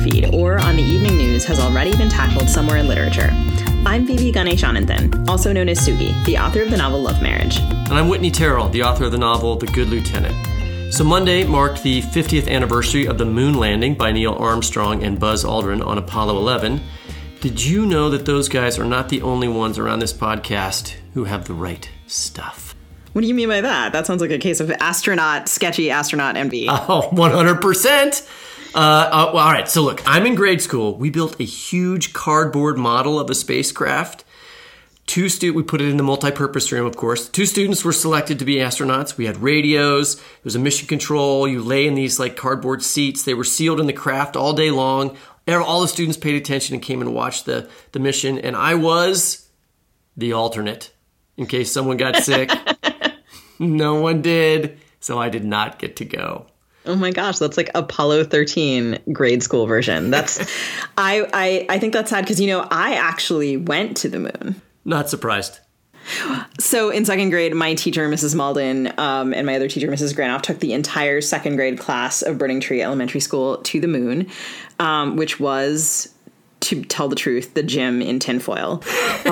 feed or on the evening news has already been tackled somewhere in literature. I'm Vivi Ganeshananthan, also known as Sugi, the author of the novel Love Marriage. And I'm Whitney Terrell, the author of the novel The Good Lieutenant. So Monday marked the 50th anniversary of the moon landing by Neil Armstrong and Buzz Aldrin on Apollo 11. Did you know that those guys are not the only ones around this podcast who have the right stuff? What do you mean by that? That sounds like a case of sketchy astronaut envy. Oh, 100%. All right, so look, I'm in grade school. We built a huge cardboard model of a spacecraft. We put it in the multi-purpose room, of course. 2 students were selected to be astronauts. We had radios. There was a mission control. You lay in these cardboard seats. They were sealed in the craft all day long. All the students paid attention and came and watched the mission. And I was the alternate in case someone got sick. No one did, so I did not get to go. Oh my gosh, that's like Apollo 13 grade school version. That's I think that's sad because, I actually went to the moon. Not surprised. So in second grade, my teacher, Mrs. Malden, and my other teacher, Mrs. Granoff, took the entire second grade class of Burning Tree Elementary School to the moon, which was, to tell the truth, the gym in tinfoil.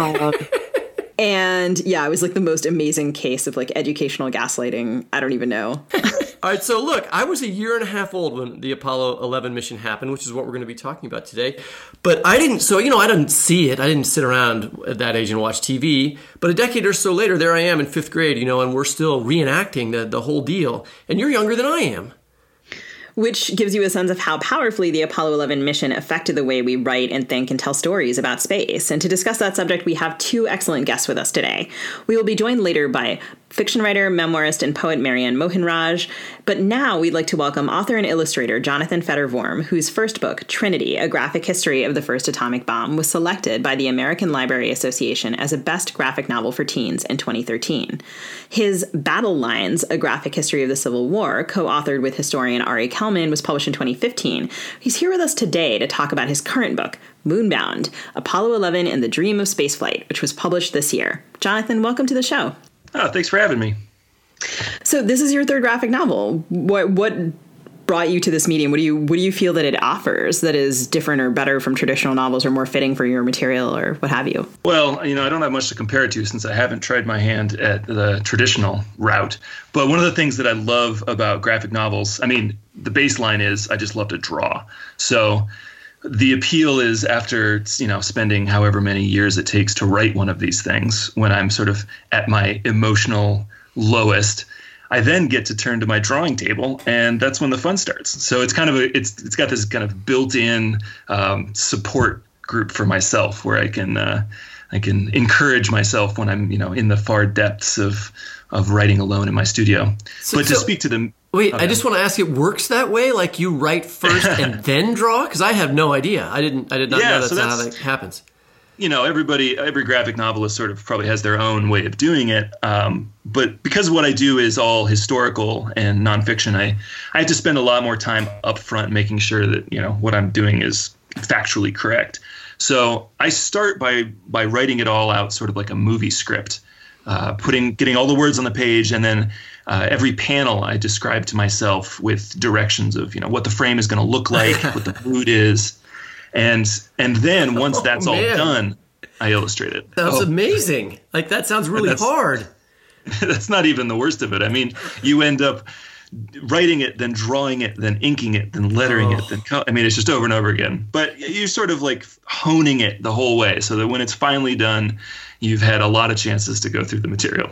And yeah, it was like the most amazing case of educational gaslighting. I don't even know. All right, so look, I was a year and a half old when the Apollo 11 mission happened, which is what we're going to be talking about today. But I didn't see it. I didn't sit around at that age and watch TV. But a decade or so later, there I am in 5th grade, and we're still reenacting the whole deal. And you're younger than I am. Which gives you a sense of how powerfully the Apollo 11 mission affected the way we write and think and tell stories about space. And to discuss that subject, we have 2 excellent guests with us today. We will be joined later by fiction writer, memoirist, and poet Marianne Mohanraj. But now we'd like to welcome author and illustrator Jonathan Feder-Vorm, whose first book, Trinity, A Graphic History of the First Atomic Bomb, was selected by the American Library Association as a best graphic novel for teens in 2013. His Battle Lines, A Graphic History of the Civil War, co-authored with historian Ari Kelman, was published in 2015. He's here with us today to talk about his current book, Moonbound, Apollo 11 and the Dream of Spaceflight, which was published this year. Jonathan, welcome to the show. Oh, thanks for having me. So this is your third graphic novel. What brought you to this medium? What do you feel that it offers that is different or better from traditional novels or more fitting for your material or what have you? Well, I don't have much to compare it to since I haven't tried my hand at the traditional route. But one of the things that I love about graphic novels, the baseline is I just love to draw. So the appeal is after, spending however many years it takes to write one of these things, when I'm sort of at my emotional lowest, I then get to turn to my drawing table, and that's when the fun starts. So it's kind of it's got this kind of built-in support group for myself where I can encourage myself when I'm in the far depths of writing alone in my studio. To speak to them. Wait, okay. I just want to ask, it works that way? Like you write first and then draw? Because I have no idea. I did not know that's how that happens. Every graphic novelist sort of probably has their own way of doing it. But because what I do is all historical and nonfiction, I have to spend a lot more time up front making sure that, what I'm doing is factually correct. So I start by writing it all out sort of like a movie script, getting all the words on the page, and then every panel I describe to myself with directions of, what the frame is going to look like, what the mood is. And then once that's all done, I illustrate it. That's amazing. That sounds really hard. That's not even the worst of it. You end up writing it, then drawing it, then inking it, then lettering it, then it's just over and over again. But you're sort of honing it the whole way so that when it's finally done, you've had a lot of chances to go through the material.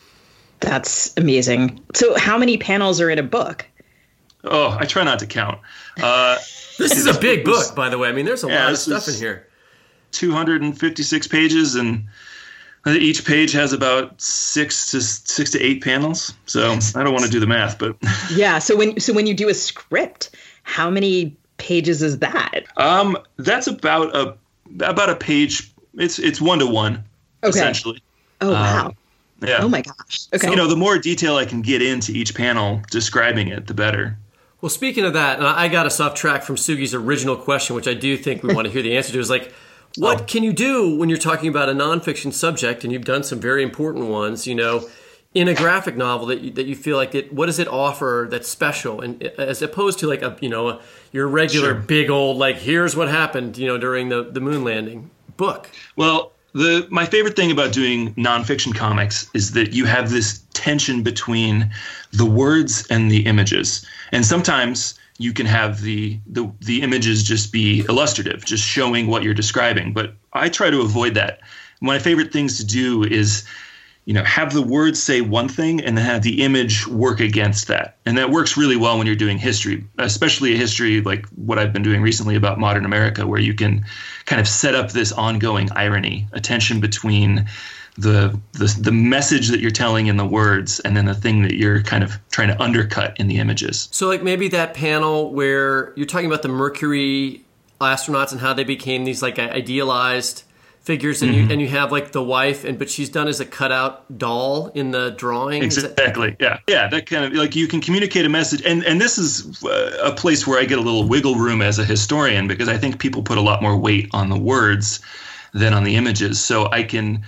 That's amazing. So how many panels are in a book? Oh, I try not to count. This is a big book, by the way. There's a lot of stuff in here. 256 pages, and each page has about 6 to 8 panels. So I don't want to do the math, but yeah. So when you do a script, how many pages is that? That's about a page. It's 1-to-1, essentially. Oh wow. Yeah. Oh my gosh. Okay. So, the more detail I can get into each panel describing it, the better. Well, speaking of that, and I got us off track from Sugi's original question, which I do think we want to hear the answer to, is what can you do when you're talking about a nonfiction subject, and you've done some very important ones, in a graphic novel that you feel like what does it offer that's special, and as opposed to like your regular big old like here's what happened during the moon landing book? Well, my favorite thing about doing nonfiction comics is that you have this tension between the words and the images, and sometimes you can have the images just be illustrative, just showing what you're describing. But I try to avoid that. My favorite things to do is have the words say one thing and then have the image work against that. And that works really well when you're doing history, especially a history like what I've been doing recently about modern America, where you can kind of set up this ongoing irony, a tension between the message that you're telling in the words and then the thing that you're kind of trying to undercut in the images. So like maybe that panel where you're talking about the Mercury astronauts and how they became these like idealized figures, and you have like the wife, but she's done as a cutout doll in the drawing. Exactly. Yeah. That kind of like you can communicate a message, and this is a place where I get a little wiggle room as a historian, because I think people put a lot more weight on the words than on the images. So I can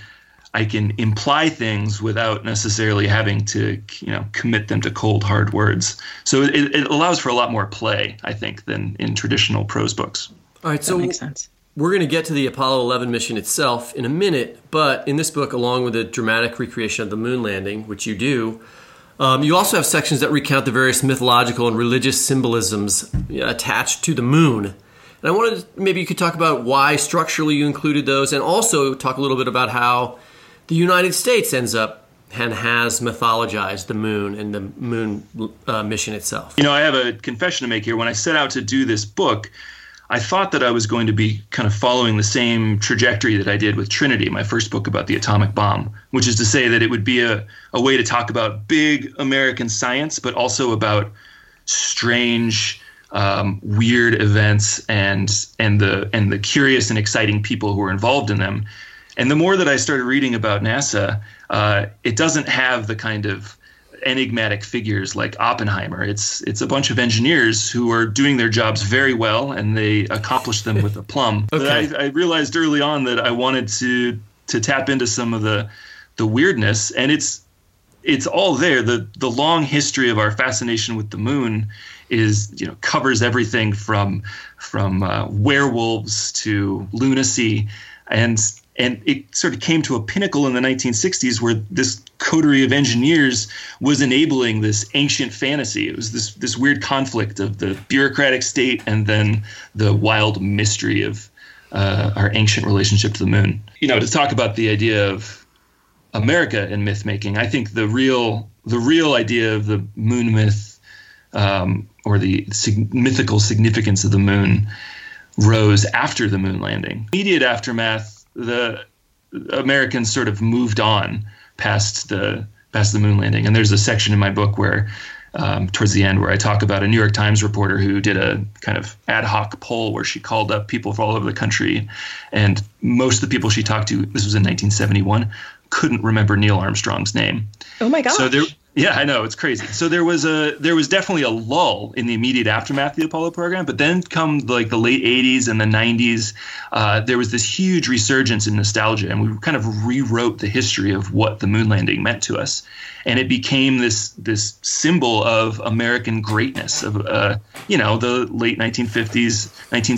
imply things without necessarily having to commit them to cold hard words. So it allows for a lot more play, I think, than in traditional prose books. All right. That makes sense. We're going to get to the Apollo 11 mission itself in a minute, but in this book, along with a dramatic recreation of the moon landing, which you do, you also have sections that recount the various mythological and religious symbolisms attached to the moon. And I wanted maybe you could talk about why structurally you included those, and also talk a little bit about how the United States ends up and has mythologized the moon and the moon mission itself. I have a confession to make here. When I set out to do this book, I thought that I was going to be kind of following the same trajectory that I did with Trinity, my first book about the atomic bomb, which is to say that it would be a way to talk about big American science, but also about strange, weird events and the curious and exciting people who are involved in them. And the more that I started reading about NASA, it doesn't have the kind of enigmatic figures like Oppenheimer. It's a bunch of engineers who are doing their jobs very well, and they accomplish them with aplomb. Okay. But I realized early on that I wanted to tap into some of the weirdness, and it's all there. The long history of our fascination with the moon is covers everything from werewolves to lunacy, and it sort of came to a pinnacle in the 1960s where this coterie of engineers was enabling this ancient fantasy. It was this weird conflict of the bureaucratic state and then the wild mystery of our ancient relationship to the moon. To talk about the idea of America in myth making, I think the real idea of the moon myth or the mythical significance of the moon rose after the moon landing. Immediate aftermath, the Americans sort of moved on past the moon landing. And there's a section in my book where towards the end where I talk about a New York Times reporter who did a kind of ad hoc poll where she called up people from all over the country. And most of the people she talked to, this was in 1971, couldn't remember Neil Armstrong's name. Oh my gosh. So yeah, I know, it's crazy. So there was definitely a lull in the immediate aftermath of the Apollo program, but then come like the late 80s and the 90s, there was this huge resurgence in nostalgia, and we kind of rewrote the history of what the moon landing meant to us, and it became this symbol of American greatness of the late 1950s,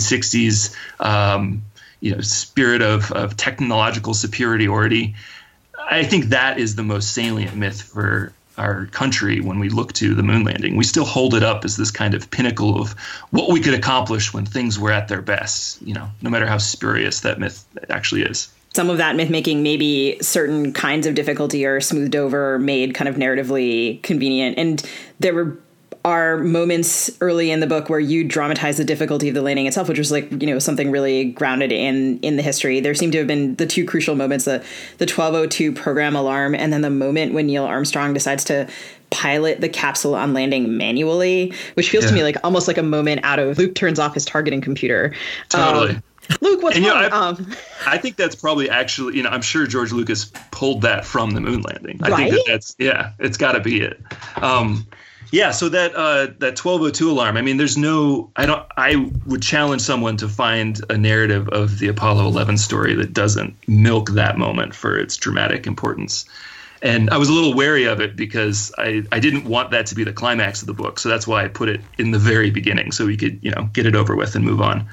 1960s, spirit of technological superiority. I think that is the most salient myth for our country when we look to the moon landing. We still hold it up as this kind of pinnacle of what we could accomplish when things were at their best, no matter how spurious that myth actually is. Some of that myth making, maybe certain kinds of difficulty are smoothed over, made kind of narratively convenient. And there are moments early in the book where you dramatize the difficulty of the landing itself, which was something really grounded in the history. There seem to have been the two crucial moments, the 1202 program alarm, and then the moment when Neil Armstrong decides to pilot the capsule on landing manually, which feels to me like almost like a moment out of Luke turns off his targeting computer. Totally. Luke, what's wrong? I think that's probably actually, I'm sure George Lucas pulled that from the moon landing. Right? I think it's got to be it. So that 1202 alarm, I mean, I would challenge someone to find a narrative of the Apollo 11 story that doesn't milk that moment for its dramatic importance. And I was a little wary of it because I didn't want that to be the climax of the book. So that's why I put it in the very beginning so we could, get it over with and move on.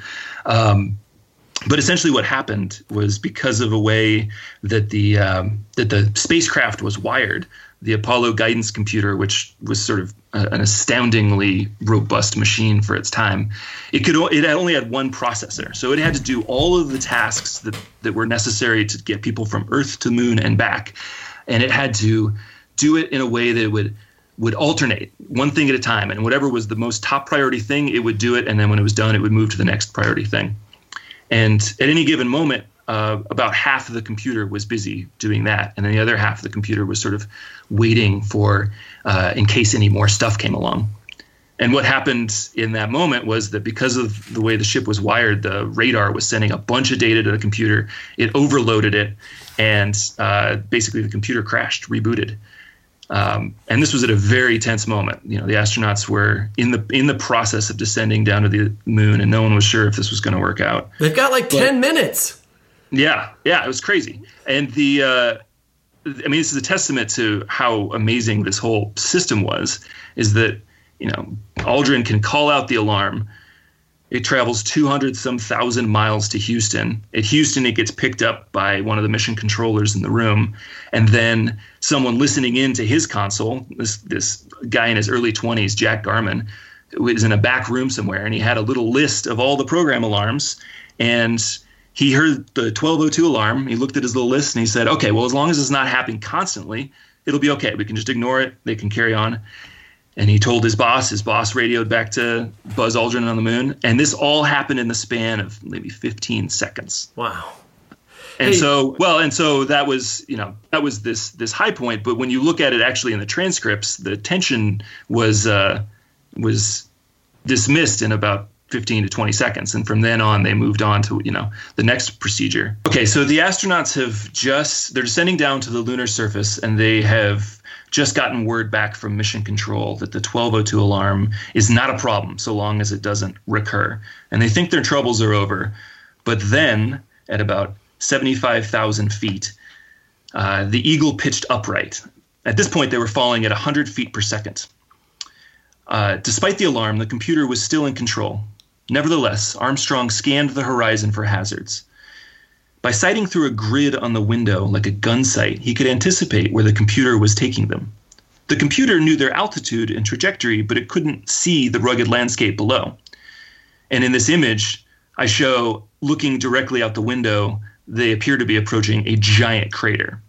But essentially what happened was because of a way that the spacecraft was wired, the Apollo guidance computer, which was sort of an astoundingly robust machine for its time, it only had one processor. So it had to do all of the tasks that were necessary to get people from Earth to the moon and back. And it had to do it in a way that would alternate one thing at a time. And whatever was the most top priority thing, it would do it. And then when it was done, it would move to the next priority thing. And at any given moment, about half of the computer was busy doing that. And then the other half of the computer was sort of waiting for in case any more stuff came along. And what happened in that moment was that because of the way the ship was wired, the radar was sending a bunch of data to the computer. It overloaded it. And basically the computer crashed, rebooted. And this was at a very tense moment. The astronauts were in the process of descending down to the moon, and no one was sure if this was going to work out. They've got 10 minutes. Yeah, it was crazy. And this is a testament to how amazing this whole system was, is that, Aldrin can call out the alarm. It travels 200,000 miles to Houston. At Houston, it gets picked up by one of the mission controllers in the room. And then someone listening in to his console, this guy in his early 20s, Jack Garman, was in a back room somewhere, and he had a little list of all the program alarms. And he heard the 1202 alarm. He looked at his little list, and he said, okay, well, as long as it's not happening constantly, it'll be okay. We can just ignore it. They can carry on. And he told his boss radioed back to Buzz Aldrin on the moon. And this all happened in the span of maybe 15 seconds. Wow. And so that was this high point. But when you look at it actually in the transcripts, the tension was dismissed in about 15 to 20 seconds. And from then on, they moved on to, the next procedure. Okay, so the astronauts they're descending down to the lunar surface, and they have just gotten word back from mission control that the 1202 alarm is not a problem so long as it doesn't recur. And they think their troubles are over. But then at about 75,000 feet, the Eagle pitched upright. At this point, they were falling at 100 feet per second. Despite the alarm, the computer was still in control. Nevertheless, Armstrong scanned the horizon for hazards. By sighting through a grid on the window like a gun sight, he could anticipate where the computer was taking them. The computer knew their altitude and trajectory, but it couldn't see the rugged landscape below. And in this image, I show, looking directly out the window, they appear to be approaching a giant crater.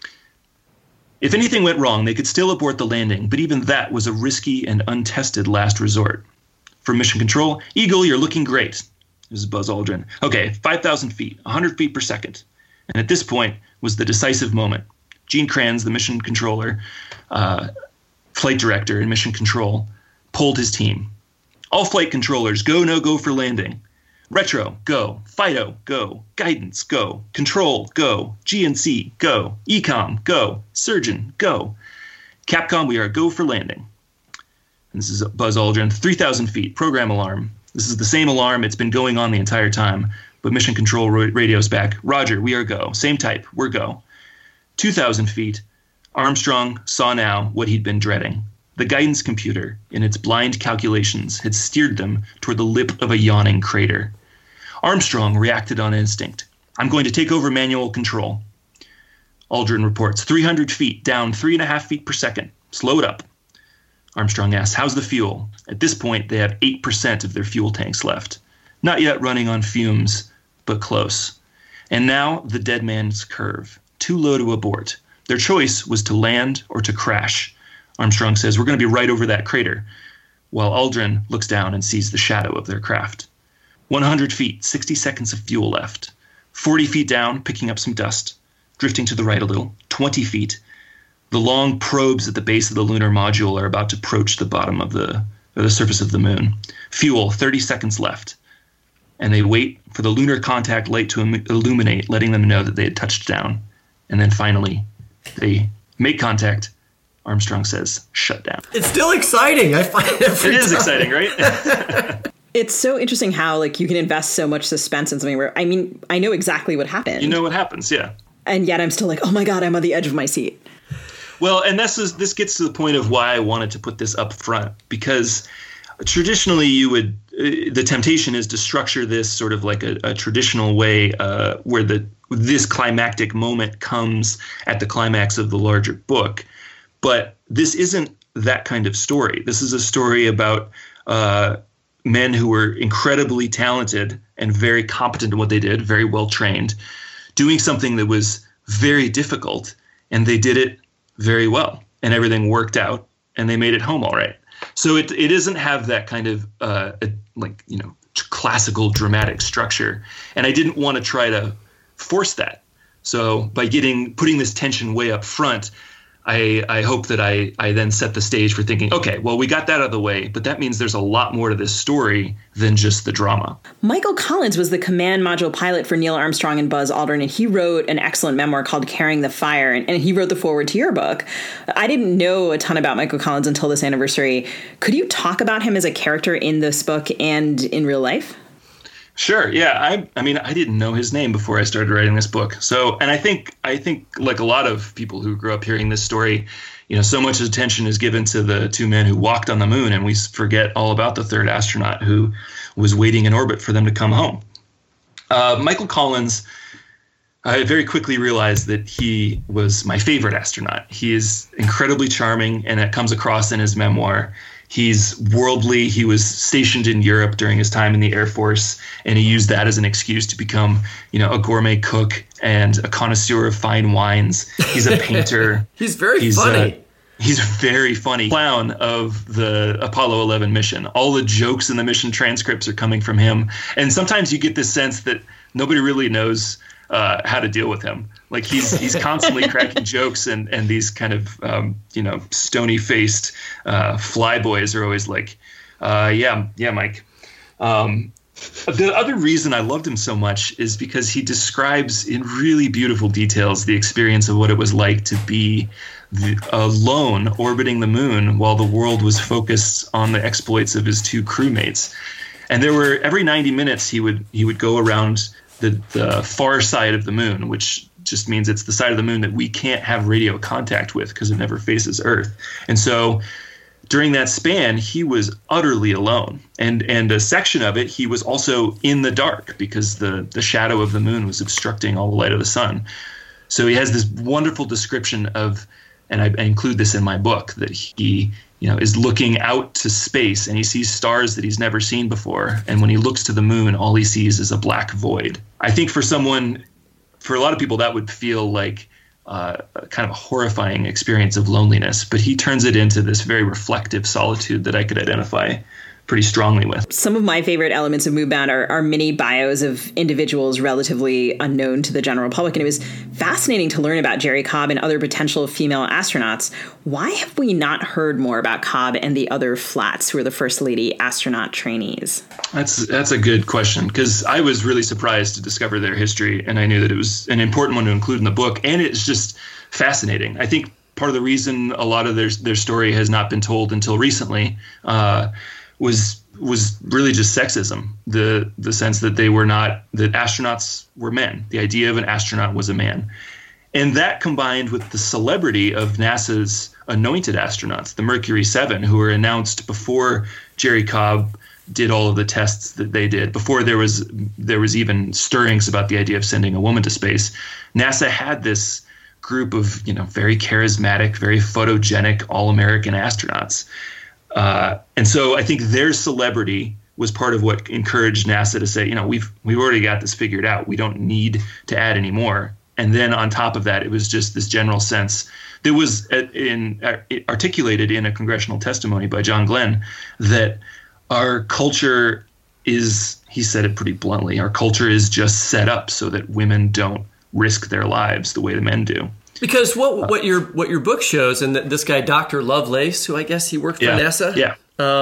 If anything went wrong, they could still abort the landing, but even that was a risky and untested last resort. For mission control, Eagle, you're looking great. This is Buzz Aldrin. Okay, 5,000 feet, 100 feet per second. And at this point was the decisive moment. Gene Kranz, the mission controller, flight director in mission control, pulled his team. All flight controllers, go, no go for landing. Retro, go. Fido, go. Guidance, go. Control, go. GNC, go. Ecom, go. Surgeon, go. Capcom, we are go for landing. And this is Buzz Aldrin. 3,000 feet, program alarm. This is the same alarm. It's been going on the entire time. But mission control radio's back. Roger, we are go. Same type, we're go. 2,000 feet, Armstrong saw now what he'd been dreading. The guidance computer, in its blind calculations, had steered them toward the lip of a yawning crater. Armstrong reacted on instinct. I'm going to take over manual control. Aldrin reports, 300 feet, down 3.5 feet per second. Slow it up. Armstrong asks, how's the fuel? At this point, they have 8% of their fuel tanks left. Not yet running on fumes, but close. And now, the dead man's curve. Too low to abort. Their choice was to land or to crash. Armstrong says, we're going to be right over that crater, while Aldrin looks down and sees the shadow of their craft. 100 feet, 60 seconds of fuel left. 40 feet down, picking up some dust. Drifting to the right a little. 20 feet. The long probes at the base of the lunar module are about to approach the bottom of the surface of the moon. Fuel, 30 seconds left. And they wait for the lunar contact light to illuminate, letting them know that they had touched down. And then finally, they make contact. Armstrong says, shut down. It's still exciting. I find it It is exciting, right? It's so interesting how you can invest so much suspense in something where, I know exactly what happened. You know what happens, yeah. And yet I'm still like, oh my God, I'm on the edge of my seat. Well, and this gets to the point of why I wanted to put this up front, because traditionally the temptation is to structure this sort of like a traditional way where this climactic moment comes at the climax of the larger book. But this isn't that kind of story. This is a story about men who were incredibly talented and very competent in what they did, very well trained, doing something that was very difficult, and they did it very well, and everything worked out, and they made it home all right. So it doesn't have that kind of classical dramatic structure, and I didn't want to try to force that. So by putting this tension way up front, I hope that I then set the stage for thinking, okay, well, we got that out of the way, but that means there's a lot more to this story than just the drama. Michael Collins was the command module pilot for Neil Armstrong and Buzz Aldrin, and he wrote an excellent memoir called Carrying the Fire, and he wrote the foreword to your book. I didn't know a ton about Michael Collins until this anniversary. Could you talk about him as a character in this book and in real life? Sure. Yeah. I mean, I didn't know his name before I started writing this book. So, and I think like a lot of people who grew up hearing this story, so much attention is given to the two men who walked on the moon, and we forget all about the third astronaut who was waiting in orbit for them to come home. Michael Collins, I very quickly realized that he was my favorite astronaut. He is incredibly charming, and that comes across in his memoir. He's worldly. He was stationed in Europe during his time in the Air Force, and he used that as an excuse to become, a gourmet cook and a connoisseur of fine wines. He's a painter. He's very funny. He's very funny. Clown of the Apollo 11 mission. All the jokes in the mission transcripts are coming from him. And sometimes you get this sense that nobody really knows how to deal with him. Like he's constantly cracking jokes, and these kind of stony faced flyboys are always like, yeah, Mike. The other reason I loved him so much is because he describes in really beautiful details the experience of what it was like to be alone orbiting the moon while the world was focused on the exploits of his two crewmates. And there were every 90 minutes he would go around the far side of the moon, which just means it's the side of the moon that we can't have radio contact with because it never faces Earth. And so during that span, he was utterly alone. And a section of it, he was also in the dark because the shadow of the moon was obstructing all the light of the sun. So he has this wonderful description of, and I include this in my book, that he is looking out to space and he sees stars that he's never seen before. And when he looks to the moon, all he sees is a black void. I think for a lot of people, that would feel like kind of a horrifying experience of loneliness, but he turns it into this very reflective solitude that I could identify pretty strongly with. Some of my favorite elements of Moonbound are mini bios of individuals relatively unknown to the general public, and it was fascinating to learn about Jerrie Cobb and other potential female astronauts. Why have we not heard more about Cobb and the other Flats who were the First Lady astronaut trainees? That's a good question, because I was really surprised to discover their history, and I knew that it was an important one to include in the book, and it's just fascinating. I think part of the reason a lot of their story has not been told until recently was really just sexism, the sense that that astronauts were men. The idea of an astronaut was a man. And that combined with the celebrity of NASA's anointed astronauts, the Mercury 7, who were announced before Jerrie Cobb did all of the tests that they did, before there was even stirrings about the idea of sending a woman to space. NASA had this group of, very charismatic, very photogenic, all-American astronauts. And so I think their celebrity was part of what encouraged NASA to say, we've already got this figured out. We don't need to add any more. And then on top of that, it was just this general sense that was articulated in a congressional testimony by John Glenn that our culture is, he said it pretty bluntly, our culture is just set up so that women don't risk their lives the way the men do. Because what your book shows, and this guy, Dr. Lovelace, who I guess he worked for NASA,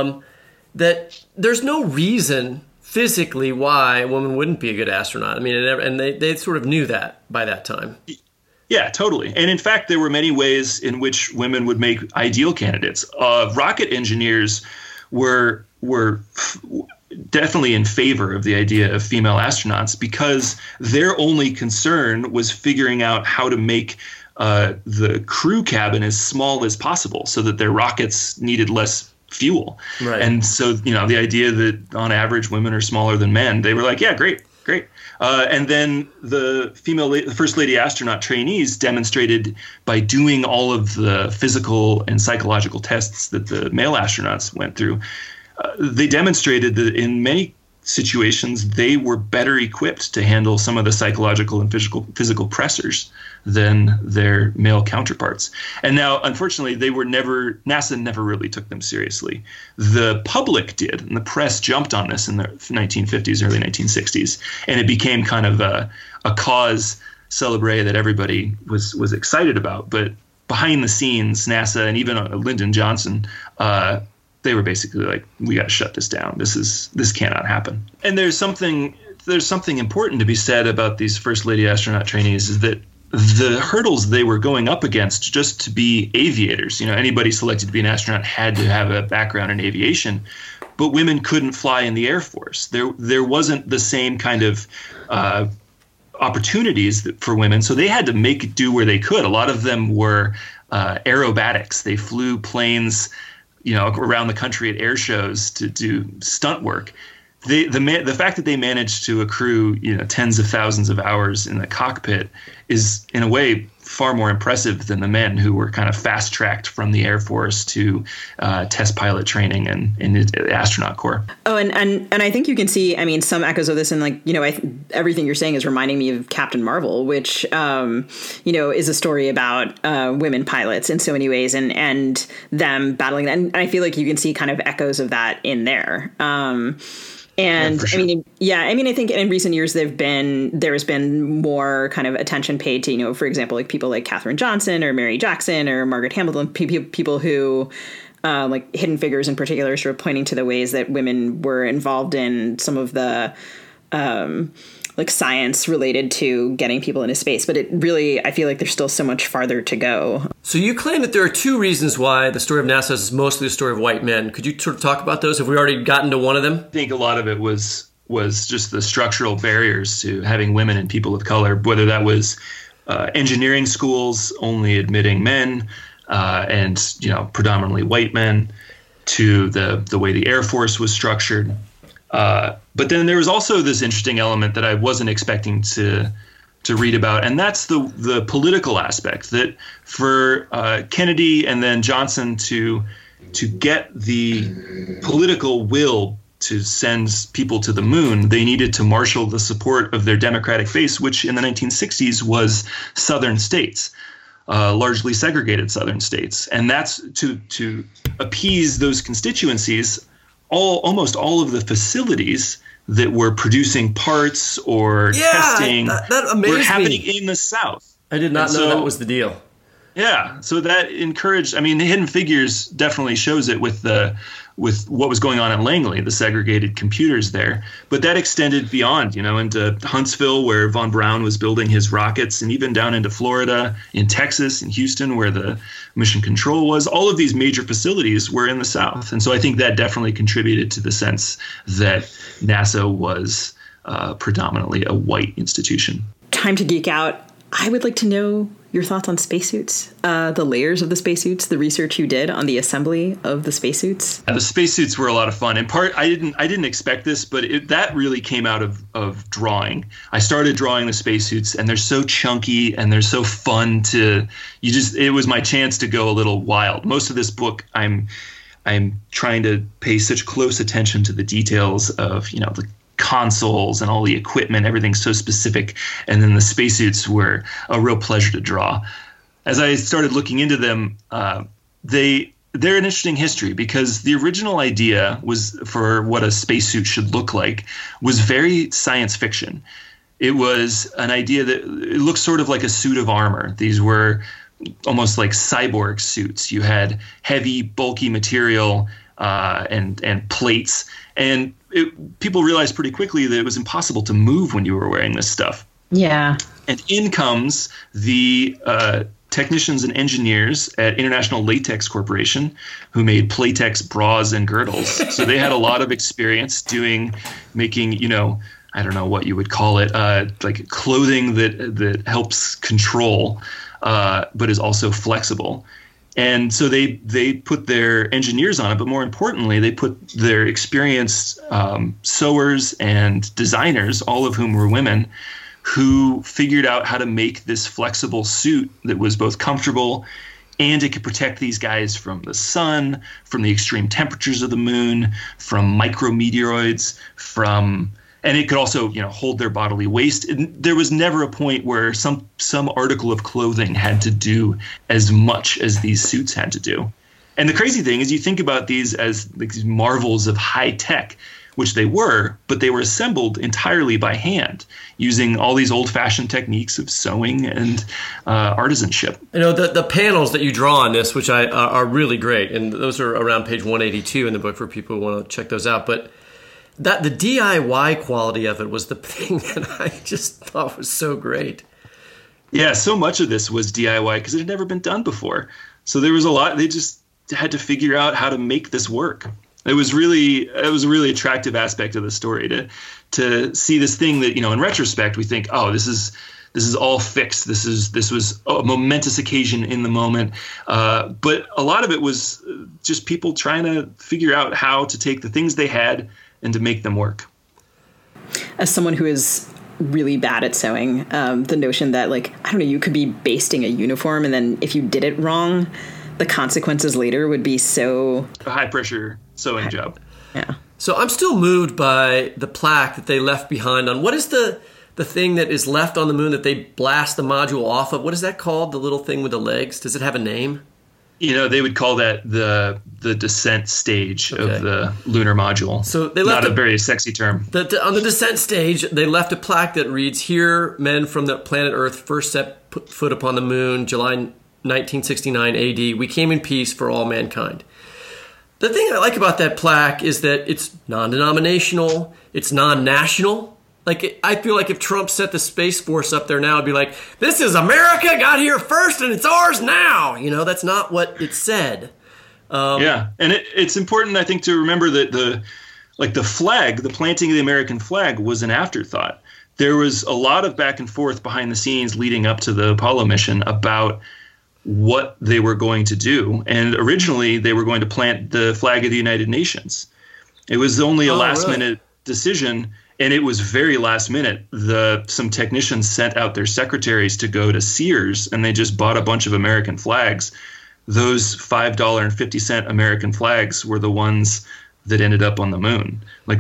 that there's no reason physically why a woman wouldn't be a good astronaut. I mean, and they sort of knew that by that time. Yeah, totally. And in fact, there were many ways in which women would make ideal candidates. Rocket engineers were definitely in favor of the idea of female astronauts because their only concern was figuring out how to make the crew cabin as small as possible so that their rockets needed less fuel. Right. And so, the idea that on average women are smaller than men, they were like, yeah, great. And then the First Lady astronaut trainees demonstrated by doing all of the physical and psychological tests that the male astronauts went through. They demonstrated that in many situations, they were better equipped to handle some of the psychological and physical pressures than their male counterparts. And now, unfortunately, NASA never really took them seriously. The public did, and the press jumped on this in the 1950s, early 1960s, and it became kind of a cause célèbre that everybody was excited about. But behind the scenes, NASA and even Lyndon Johnson, they were basically like, we got to shut this down. This cannot happen. And there's something important to be said about these First Lady astronaut trainees, is that the hurdles they were going up against just to be aviators, anybody selected to be an astronaut had to have a background in aviation, but women couldn't fly in the Air Force. There wasn't the same kind of opportunities for women, so they had to make it do where they could. A lot of them were aerobatics. They flew planes around the country at air shows to do stunt work. The fact that they managed to accrue tens of thousands of hours in the cockpit is in a way far more impressive than the men who were kind of fast tracked from the Air Force to test pilot training and in the astronaut corps. Oh, and I think you can see, some echoes of this, and everything you're saying is reminding me of Captain Marvel, which is a story about women pilots in so many ways, and them battling that. And I feel like you can see kind of echoes of that in there. And yeah, sure. I think in recent years there has been more kind of attention paid to, for example, like people like Katherine Johnson or Mary Jackson or Margaret Hamilton, people who like Hidden Figures in particular, sort of pointing to the ways that women were involved in some of the like science related to getting people into space. But I feel like there's still so much farther to go. So you claim that there are two reasons why the story of NASA is mostly the story of white men. Could you sort of talk about those? Have we already gotten to one of them? I think a lot of it was just the structural barriers to having women and people of color, whether that was engineering schools only admitting men and predominantly white men, to the way the Air Force was structured. But then there was also this interesting element that I wasn't expecting to read about, and that's the political aspect, that for Kennedy and then Johnson to get the political will to send people to the moon, they needed to marshal the support of their Democratic base, which in the 1960s was southern states. Largely segregated southern states. And that's to appease those constituencies. Almost all of the facilities that were producing parts or testing were happening in the South. I did not know that was the deal. Yeah, so that encouraged. Hidden Figures definitely shows it with what was going on at Langley, the segregated computers there. But that extended beyond, into Huntsville, where von Braun was building his rockets, and even down into Florida, in Texas, in Houston, where the mission control was. All of these major facilities were in the South. And so I think that definitely contributed to the sense that NASA was predominantly a white institution. Time to geek out. I would like to know your thoughts on spacesuits, the layers of the spacesuits, the research you did on the assembly of the spacesuits. The spacesuits were a lot of fun. In part, I didn't expect this, but that really came out of drawing. I started drawing the spacesuits, and they're so chunky and they're so fun it was my chance to go a little wild. Most of this book, I'm trying to pay such close attention to the details of, the consoles and all the equipment, everything's so specific. And then the spacesuits were a real pleasure to draw. As I started looking into them, they're an interesting history, because the original idea was for what a spacesuit should look like was very science fiction. It was an idea that it looked sort of like a suit of armor. These were almost like cyborg suits. You had heavy, bulky material and plates, and people realized pretty quickly that it was impossible to move when you were wearing this stuff. Yeah. And in comes the technicians and engineers at International Latex Corporation, who made Playtex bras and girdles. So they had a lot of experience making, I don't know what you would call it, like clothing that helps control. but is also flexible. And so they put their engineers on it, but more importantly, they put their experienced sewers and designers, all of whom were women, who figured out how to make this flexible suit that was both comfortable and it could protect these guys from the sun, from the extreme temperatures of the moon, from micrometeoroids, and it could also, hold their bodily waste. And there was never a point where some article of clothing had to do as much as these suits had to do. And the crazy thing is, you think about these as these marvels of high tech, which they were, but they were assembled entirely by hand using all these old-fashioned techniques of sewing and artisanship. The panels that you draw on this, which are really great, and those are around page 182 in the book for people who want to check those out. But the DIY quality of it was the thing that I just thought was so great. Yeah, so much of this was DIY because it had never been done before. So there was a lot. They just had to figure out how to make this work. It was a really attractive aspect of the story to see this thing that, in retrospect, we think, oh, this is all fixed. This was a momentous occasion in the moment. But a lot of it was just people trying to figure out how to take the things they had and to make them work. As someone who is really bad at sewing, the notion that, you could be basting a uniform and then if you did it wrong, the consequences later would be so... A high-pressure sewing job. Yeah. So I'm still moved by the plaque that they left behind on... What is the thing that is left on the moon that they blast the module off of? What is that called, the little thing with the legs? Does it have a name? They would call that the descent stage of the lunar module. So they left not a very sexy term. On the descent stage, they left a plaque that reads, "Here, men from the planet Earth first set foot upon the moon, July 1969 AD. We came in peace for all mankind." The thing I like about that plaque is that it's non-denominational, it's non-national. I feel like if Trump set the Space Force up there now, it'd be like, this is America, got here first, and it's ours now. That's not what it said. Yeah, and it's important, I think, to remember that the flag, the planting of the American flag was an afterthought. There was a lot of back and forth behind the scenes leading up to the Apollo mission about what they were going to do. And originally, they were going to plant the flag of the United Nations. It was only a last-minute decision. And it was very last minute. Some technicians sent out their secretaries to go to Sears, and they just bought a bunch of American flags. Those $5.50 American flags were the ones that ended up on the moon.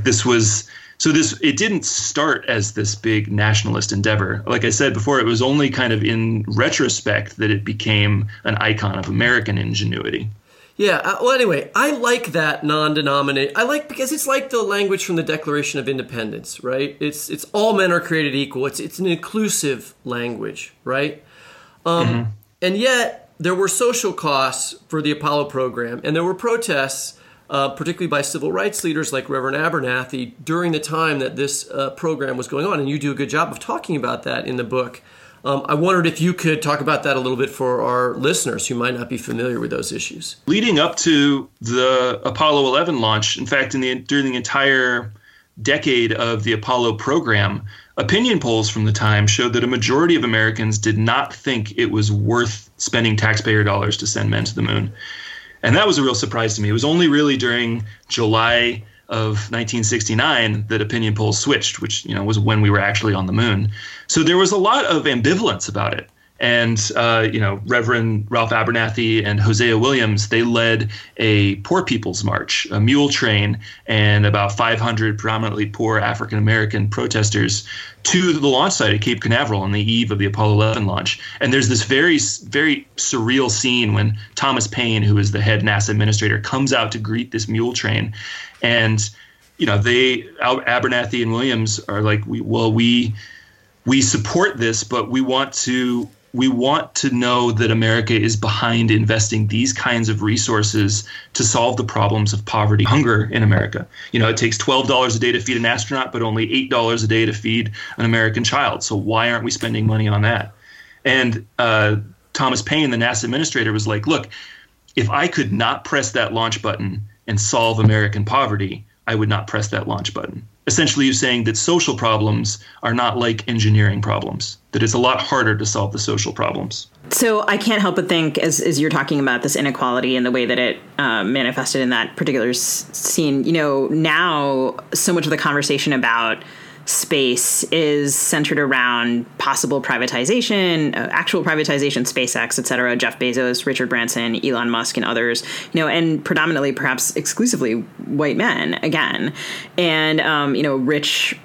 It didn't start as this big nationalist endeavor. Like I said before, it was only kind of in retrospect that it became an icon of American ingenuity. Yeah, well, anyway, I like that non-denominational. Because it's like the language from the Declaration of Independence, right? It's all men are created equal. It's an inclusive language, right? And yet, there were social costs for the Apollo program, and there were protests, particularly by civil rights leaders like Reverend Abernathy, during the time that this program was going on. And you do a good job of talking about that in the book. I wondered if you could talk about that a little bit for our listeners who might not be familiar with those issues. Leading up to the Apollo 11 launch, in fact, during the entire decade of the Apollo program, opinion polls from the time showed that a majority of Americans did not think it was worth spending taxpayer dollars to send men to the moon. And that was a real surprise to me. It was only really during July of 1969 that opinion polls switched, which was when we were actually on the moon. So there was a lot of ambivalence about it. And, Reverend Ralph Abernathy and Hosea Williams, they led a Poor People's March, a mule train, and about 500 predominantly poor African-American protesters to the launch site at Cape Canaveral on the eve of the Apollo 11 launch. And there's this very, very surreal scene when Thomas Paine, who is the head NASA administrator, comes out to greet this mule train. And, Abernathy and Williams are like, we support this, but we want to know that America is behind investing these kinds of resources to solve the problems of poverty, hunger in America. It takes $12 a day to feed an astronaut, but only $8 a day to feed an American child. So why aren't we spending money on that? And Thomas Paine, the NASA administrator, was like, look, if I could not press that launch button and solve American poverty, I would not press that launch button. essentially you're saying that social problems are not like engineering problems, that it's a lot harder to solve the social problems. So I can't help but think, as you're talking about this inequality and the way that it manifested in that particular scene, now so much of the conversation about space is centered around possible privatization, actual privatization, SpaceX, et cetera, Jeff Bezos, Richard Branson, Elon Musk, and others, and predominantly, perhaps exclusively white men again, and, rich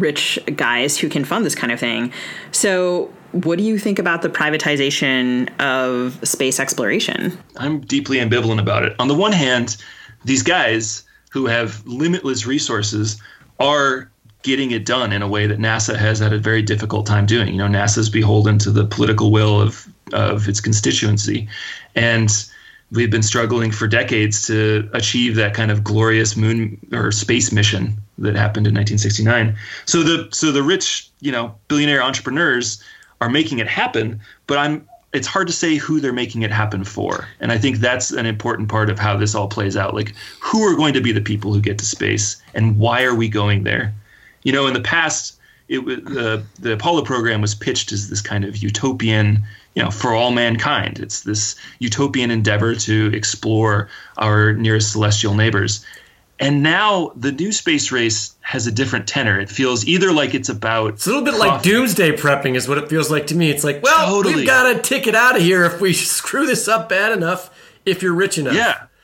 guys who can fund this kind of thing. So what do you think about the privatization of space exploration? I'm deeply ambivalent about it. On the one hand, these guys who have limitless resources are getting it done in a way that NASA has had a very difficult time doing. NASA's beholden to the political will of its constituency. And we've been struggling for decades to achieve that kind of glorious moon or space mission that happened in 1969. So the rich, billionaire entrepreneurs are making it happen, but it's hard to say who they're making it happen for. And I think that's an important part of how this all plays out. Like, who are going to be the people who get to space, and why are we going there? In the past, the Apollo program was pitched as this kind of utopian, for all mankind. It's this utopian endeavor to explore our nearest celestial neighbors. And now the new space race has a different tenor. It feels either like it's about... It's a little bit like doomsday prepping is what it feels like to me. It's like, well, totally. We've got a ticket out of here if we screw this up bad enough, if you're rich enough.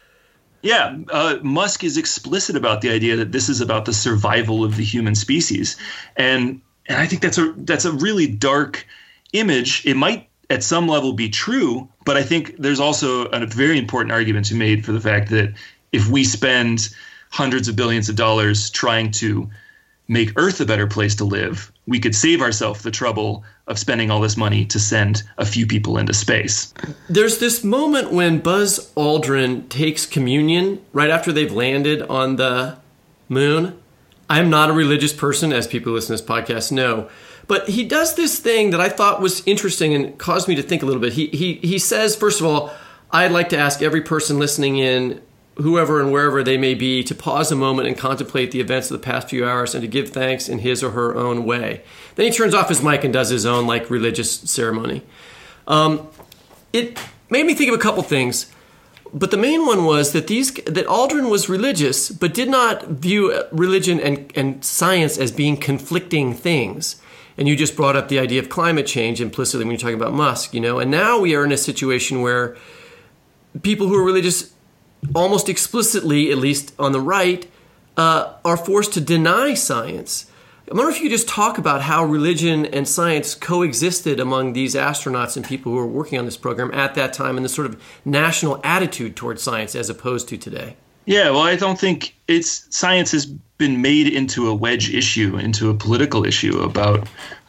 Yeah, Musk is explicit about the idea that this is about the survival of the human species, and I think that's a really dark image. It might at some level be true, but I think there's also a very important argument to be made for the fact that if we spend hundreds of billions of dollars trying to make Earth a better place to live, we could save ourselves the trouble of spending all this money to send a few people into space. There's this moment when Buzz Aldrin takes communion right after they've landed on the moon. I'm not a religious person, as people who listen to this podcast know, but he does this thing that I thought was interesting and caused me to think a little bit. He says, first of all, I'd like to ask every person listening in, whoever and wherever they may be, to pause a moment and contemplate the events of the past few hours and to give thanks in his or her own way. Then he turns off his mic and does his own religious ceremony. It made me think of a couple things, but the main one was that Aldrin was religious, but did not view religion and science as being conflicting things. And you just brought up the idea of climate change implicitly when you're talking about Musk, and now we are in a situation where people who are religious almost explicitly, at least on the right, are forced to deny science. I wonder if you could just talk about how religion and science coexisted among these astronauts and people who were working on this program at that time, and the sort of national attitude towards science as opposed to today. Yeah, well, I don't think science has been made into a wedge issue, into a political issue about,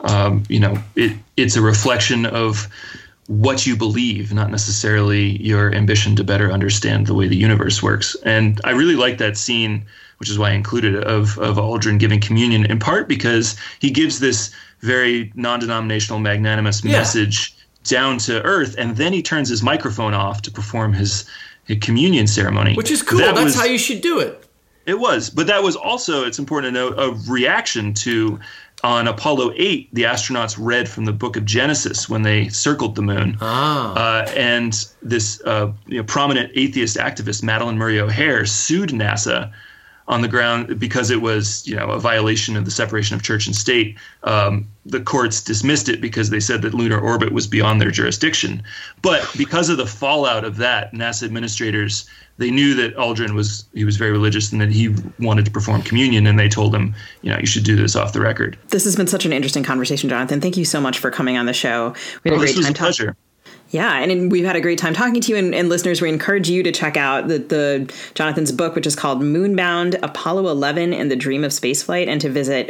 it's a reflection of what you believe, not necessarily your ambition to better understand the way the universe works. And I really like that scene, which is why I included it, of Aldrin giving communion, in part because he gives this very non-denominational, magnanimous message down to earth, and then he turns his microphone off to perform his communion ceremony. Which is cool. That's how you should do it. It was. But that was also, it's important to note, a reaction to... On Apollo 8, the astronauts read from the book of Genesis when they circled the moon. And this prominent atheist activist, Madalyn Murray O'Hair, sued NASA on the ground because it was a violation of the separation of church and state. The courts dismissed it because they said that lunar orbit was beyond their jurisdiction. But because of the fallout of that, NASA administrators, they knew that Aldrin was very religious and that he wanted to perform communion, and they told him, you should do this off the record. This has been such an interesting conversation, Jonathan. Thank you so much for coming on the show. We had a great time. This was a pleasure. Yeah, and we've had a great time talking to you, and listeners, we encourage you to check out the Jonathan's book, which is called Moonbound, Apollo 11 and the Dream of Spaceflight, and to visit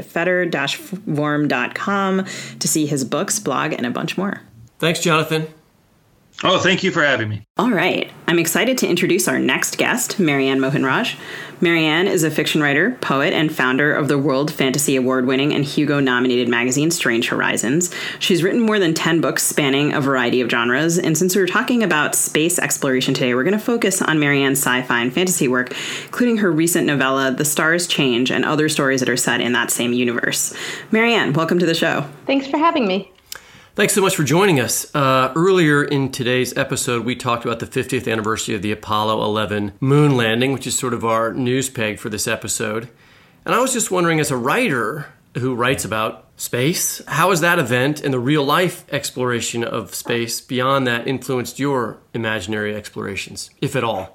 feder-vorm.com to see his books, blog, and a bunch more. Thanks, Jonathan. Oh, thank you for having me. All right. I'm excited to introduce our next guest, Marianne Mohanraj. Marianne is a fiction writer, poet, and founder of the World Fantasy Award-winning and Hugo-nominated magazine Strange Horizons. She's written more than 10 books spanning a variety of genres, and since we're talking about space exploration today, we're going to focus on Marianne's sci-fi and fantasy work, including her recent novella, The Stars Change, and other stories that are set in that same universe. Marianne, welcome to the show. Thanks for having me. Thanks so much for joining us. Earlier in today's episode, we talked about the 50th anniversary of the Apollo 11 moon landing, which is sort of our news peg for this episode. And I was just wondering, as a writer who writes about space, how has that event and the real-life exploration of space beyond that influenced your imaginary explorations, if at all?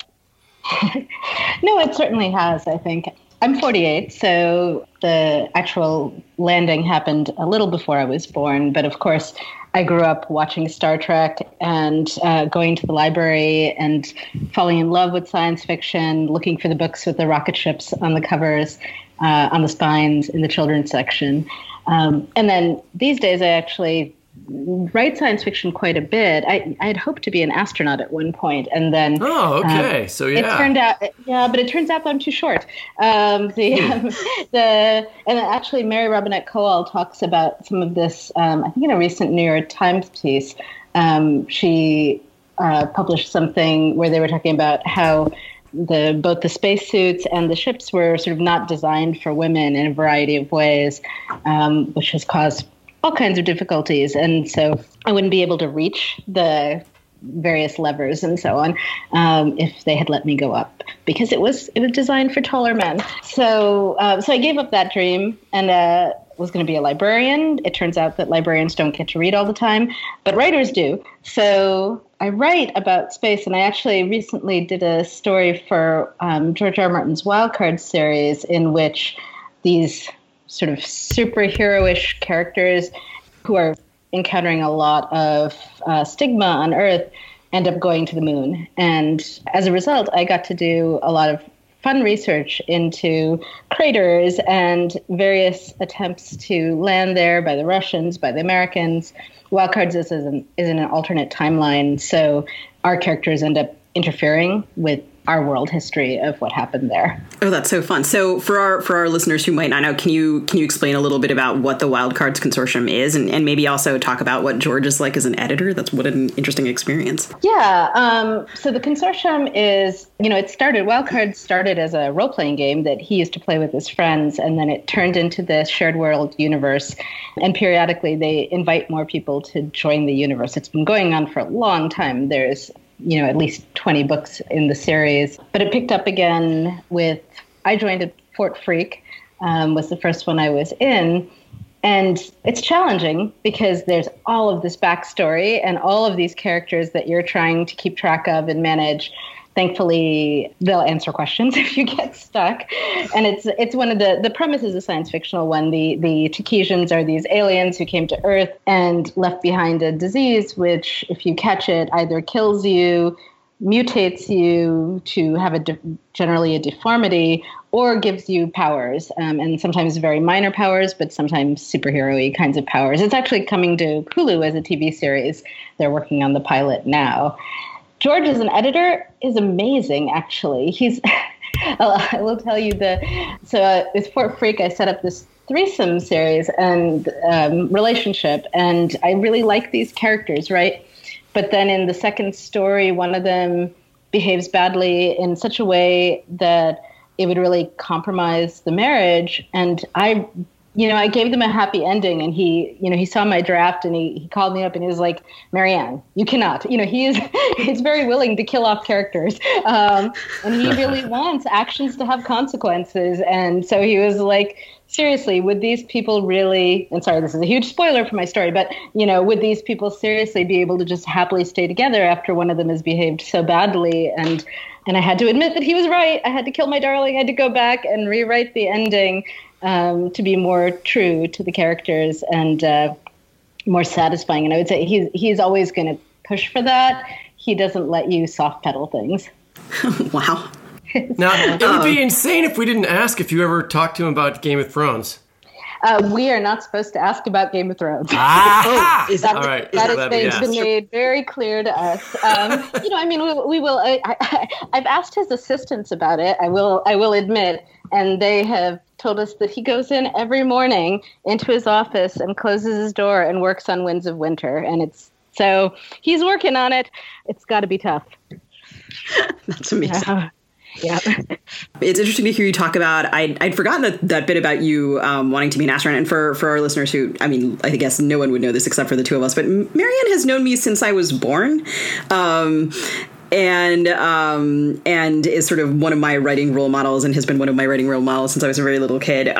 No, it certainly has, I think. I'm 48, so the actual landing happened a little before I was born. But of course, I grew up watching Star Trek and going to the library and falling in love with science fiction, looking for the books with the rocket ships on the covers, on the spines in the children's section. And then these days, I actually write science fiction quite a bit. I had hoped to be an astronaut at one point, and then so it turned out but it turns out that I'm too short. And actually Mary Robinette Kowal talks about some of this. I think in a recent New York Times piece, she published something where they were talking about how both the spacesuits and the ships were sort of not designed for women in a variety of ways, which has caused all kinds of difficulties. And so I wouldn't be able to reach the various levers and so on if they had let me go up, because it was designed for taller men. So I gave up that dream and was going to be a librarian. It turns out that librarians don't get to read all the time, but writers do. So I write about space, and I actually recently did a story for George R. R. Martin's Wildcard series, in which these sort of superhero-ish characters who are encountering a lot of stigma on Earth end up going to the moon. And as a result, I got to do a lot of fun research into craters and various attempts to land there by the Russians, by the Americans. Wildcards is in an alternate timeline, so our characters end up interfering with our world history of what happened there. Oh, that's so fun. So for our listeners who might not know, can you explain a little bit about what the Wildcards Consortium is, and maybe also talk about what George is like as an editor? That's what an interesting experience. Yeah. So the consortium is, Wildcards started as a role-playing game that he used to play with his friends, and then it turned into this shared world universe. And periodically they invite more people to join the universe. It's been going on for a long time. There's at least 20 books in the series. But it picked up again I joined at Fort Freak, was the first one I was in. And it's challenging because there's all of this backstory and all of these characters that you're trying to keep track of and manage. Thankfully, they'll answer questions if you get stuck. And it's one of the premise is a science fictional one. The Takesians are these aliens who came to Earth and left behind a disease, which if you catch it, either kills you, mutates you to have generally a deformity, or gives you powers, and sometimes very minor powers, but sometimes superhero-y kinds of powers. It's actually coming to Hulu as a TV series. They're working on the pilot now. George, as an editor, is amazing, actually. I will tell you with Fort Freak, I set up this threesome series and relationship, and I really like these characters, right? But then in the second story, one of them behaves badly in such a way that it would really compromise the marriage. And I gave them a happy ending, and he saw my draft and he called me up and he was like, Marianne, you cannot, he's very willing to kill off characters. And he really wants actions to have consequences. And so he was like, seriously, would these people really, and sorry, this is a huge spoiler for my story, but, would these people seriously be able to just happily stay together after one of them has behaved so badly? And I had to admit that he was right. I had to kill my darling. I had to go back and rewrite the ending to be more true to the characters and more satisfying. And I would say he's always going to push for that. He doesn't let you soft pedal things. Wow. Now, it would be insane if we didn't ask if you ever talked to him about Game of Thrones. We are not supposed to ask about Game of Thrones. Ah! Is All right. That has been made very clear to us. We will. I've asked his assistants about it. I will admit, and they have told us that he goes in every morning into his office and closes his door and works on Winds of Winter. And so he's working on it. It's got to be tough. That's amazing. Yeah. It's interesting to hear you talk about, I'd forgotten that bit about you wanting to be an astronaut. And for our listeners who, I guess no one would know this except for the two of us, but Marianne has known me since I was born. And is sort of one of my writing role models and has been one of my writing role models since I was a very little kid.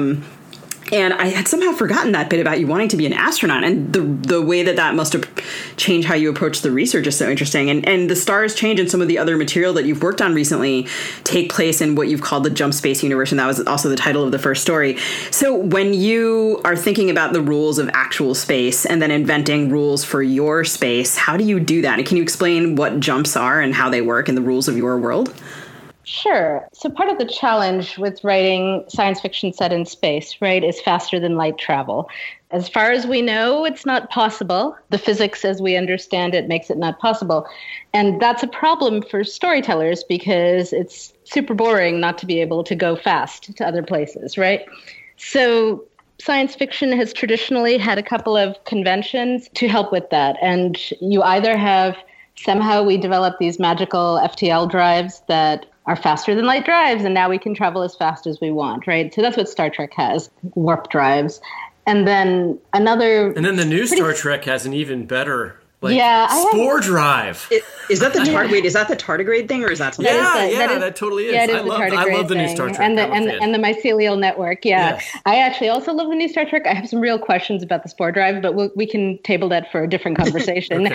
And I had somehow forgotten that bit about you wanting to be an astronaut, and the way that must have changed how you approach the research is so interesting. And the stars change, and some of the other material that you've worked on recently take place in what you've called the jump space universe, and that was also the title of the first story. So when you are thinking about the rules of actual space and then inventing rules for your space, how do you do that? And can you explain what jumps are and how they work and the rules of your world? Sure. So part of the challenge with writing science fiction set in space, right, is faster than light travel. As far as we know, it's not possible. The physics as we understand it makes it not possible. And that's a problem for storytellers because it's super boring not to be able to go fast to other places, right? So science fiction has traditionally had a couple of conventions to help with that. And you either have somehow we develop these magical FTL drives that are faster than light drives, and now we can travel as fast as we want, right? So that's what Star Trek has, warp drives. And then the new Star Trek has an even better spore drive. Is that the is that the tardigrade thing, or is that something? That totally is. Yeah, I love the new Star Trek. And the mycelial network, yeah. Yes. I actually also love the new Star Trek. I have some real questions about the spore drive, but we can table that for a different conversation.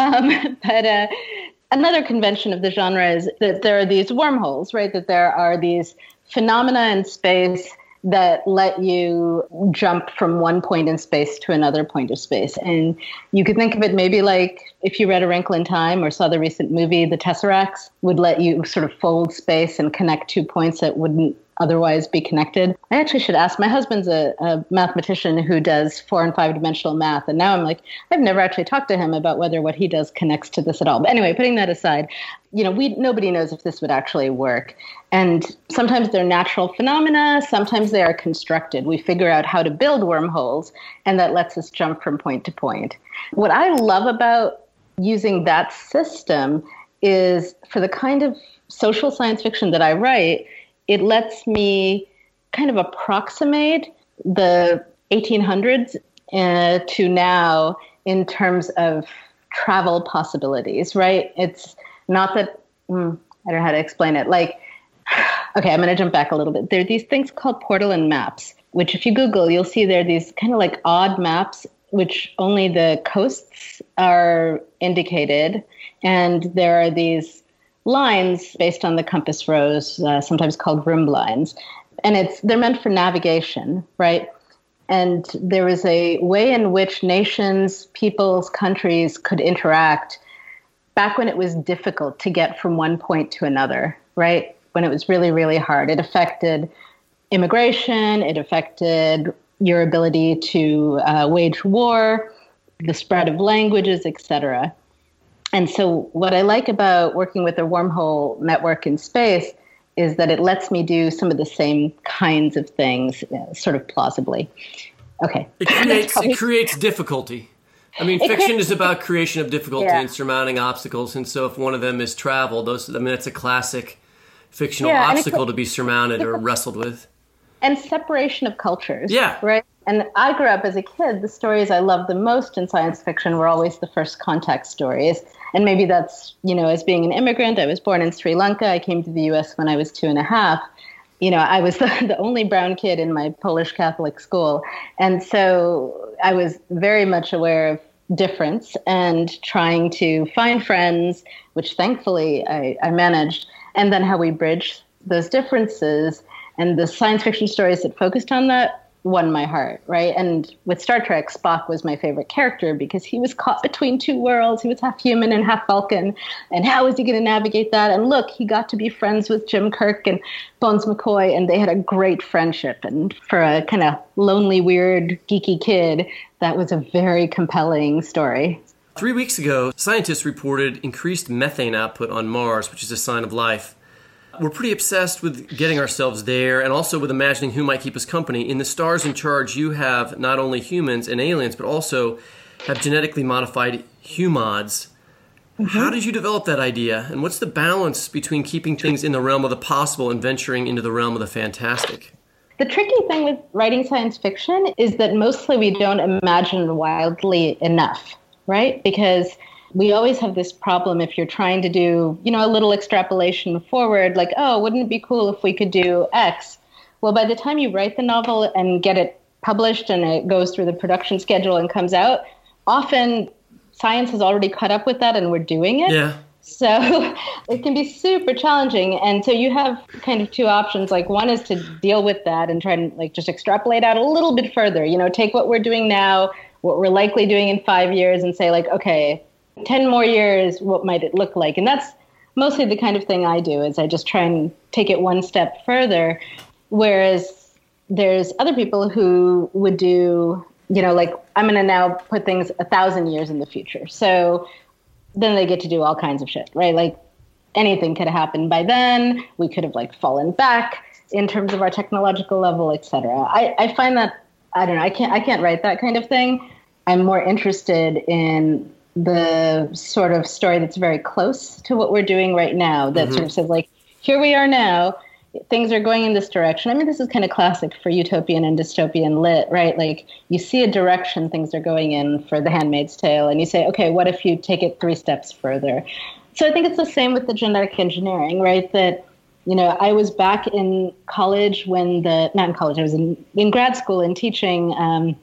But another convention of the genre is that there are these wormholes, right? That there are these phenomena in space that let you jump from one point in space to another point of space. And you could think of it maybe like if you read A Wrinkle in Time or saw the recent movie, The Tesseracts, would let you sort of fold space and connect 2 points that wouldn't otherwise be connected. I actually should ask. My husband's a mathematician who does 4 and 5 dimensional math. And now I'm like, I've never actually talked to him about whether what he does connects to this at all. But anyway, putting that aside, nobody knows if this would actually work. And sometimes they're natural phenomena. Sometimes they are constructed. We figure out how to build wormholes, and that lets us jump from point to point. What I love about using that system is for the kind of social science fiction that I write, it lets me kind of approximate the 1800s to now in terms of travel possibilities, right? It's not that, I don't know how to explain it. Like, okay, I'm going to jump back a little bit. There are these things called Portolan maps, which if you Google, you'll see they're these kind of like odd maps, which only the coasts are indicated. And there are these lines based on the compass rose, sometimes called room lines. And they're meant for navigation, right? And there was a way in which nations, peoples, countries could interact back when it was difficult to get from one point to another, right? When it was really, really hard. It affected immigration, it affected your ability to wage war, the spread of languages, etc. And so what I like about working with a wormhole network in space is that it lets me do some of the same kinds of things sort of plausibly. Okay. It creates difficulty. I mean, fiction is about creation of difficulty and surmounting obstacles. And so if one of them is travel, it's a classic fictional obstacle to be surmounted or wrestled with. And separation of cultures. Yeah. Right? And I grew up as a kid, the stories I loved the most in science fiction were always the first contact stories. And maybe that's, as being an immigrant, I was born in Sri Lanka. I came to the U.S. when I was 2.5. I was the only brown kid in my Polish Catholic school. And so I was very much aware of difference and trying to find friends, which thankfully I managed, and then how we bridge those differences. And the science fiction stories that focused on that won my heart, right? And with Star Trek, Spock was my favorite character because he was caught between two worlds. He was half human and half Vulcan. And how was he going to navigate that? And look, he got to be friends with Jim Kirk and Bones McCoy, and they had a great friendship. And for a kind of lonely, weird, geeky kid, that was a very compelling story. 3 weeks ago, scientists reported increased methane output on Mars, which is a sign of life. We're pretty obsessed with getting ourselves there and also with imagining who might keep us company. In The Stars in Charge, you have not only humans and aliens, but also have genetically modified humods. Mm-hmm. How did you develop that idea? And what's the balance between keeping things in the realm of the possible and venturing into the realm of the fantastic? The tricky thing with writing science fiction is that mostly we don't imagine wildly enough, right? Because we always have this problem if you're trying to do, a little extrapolation forward, like, oh, wouldn't it be cool if we could do X? Well, by the time you write the novel and get it published and it goes through the production schedule and comes out, often science has already caught up with that and we're doing it. Yeah. So it can be super challenging. And so you have kind of two options. Like one is to deal with that and try and just extrapolate out a little bit further, take what we're doing now, what we're likely doing in 5 years and say okay, 10 more years, what might it look like? And that's mostly the kind of thing I do, is I just try and take it one step further. Whereas there's other people who would do, I'm going to now put things 1,000 years in the future. So then they get to do all kinds of shit, right? Like anything could have happened by then. We could have fallen back in terms of our technological level, et cetera. I find that, I don't know, I can't write that kind of thing. I'm more interested in the sort of story that's very close to what we're doing right now, that sort of says here we are now, things are going in this direction. I mean, this is kind of classic for utopian and dystopian lit, right? You see a direction things are going in for The Handmaid's Tale, and you say, okay, what if you take it 3 steps further? So I think it's the same with the genetic engineering, right? That, I was back in college not in college, I was in grad school and teaching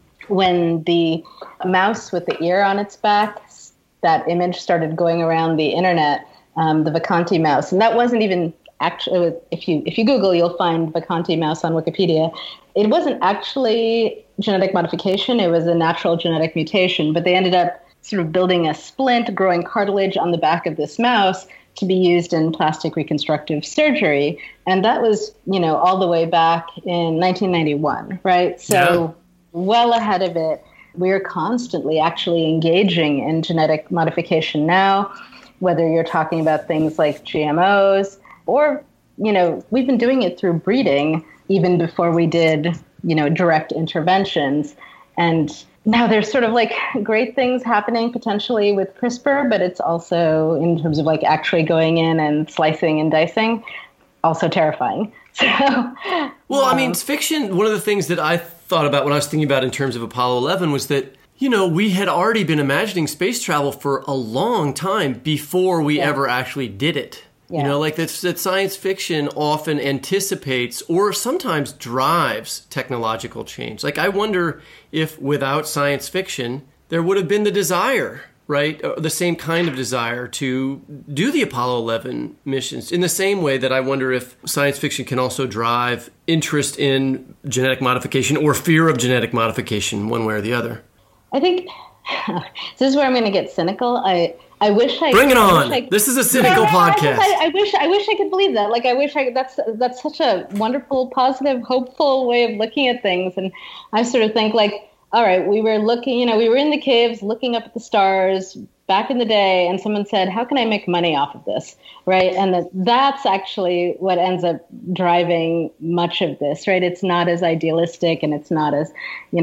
when the mouse with the ear on its back, that image started going around the internet, the Vacanti mouse. And that wasn't even actually, if you Google, you'll find Vacanti mouse on Wikipedia. It wasn't actually genetic modification. It was a natural genetic mutation. But they ended up sort of building a splint, growing cartilage on the back of this mouse to be used in plastic reconstructive surgery. And that was, all the way back in 1991, right? So well ahead of it. We're constantly actually engaging in genetic modification now, whether you're talking about things like GMOs or, we've been doing it through breeding even before we did, direct interventions. And now there's sort of great things happening potentially with CRISPR, but it's also in terms of actually going in and slicing and dicing, also terrifying. So, well, I mean, fiction, one of the things that I thought about when I was thinking about in terms of Apollo 11 was that, we had already been imagining space travel for a long time before we ever actually did it. Yeah. That science fiction often anticipates or sometimes drives technological change. I wonder if without science fiction, there would have been the desire, right? The same kind of desire to do the Apollo 11 missions in the same way that I wonder if science fiction can also drive interest in genetic modification or fear of genetic modification one way or the other. I think this is where I'm going to get cynical. I wish I bring it on. This is a cynical podcast. I wish I could believe that. That's such a wonderful, positive, hopeful way of looking at things. And I sort of think all right, we were looking, we were in the caves looking up at the stars back in the day, and someone said, how can I make money off of this, right? And that's actually what ends up driving much of this, right? It's not as idealistic, and it's not as,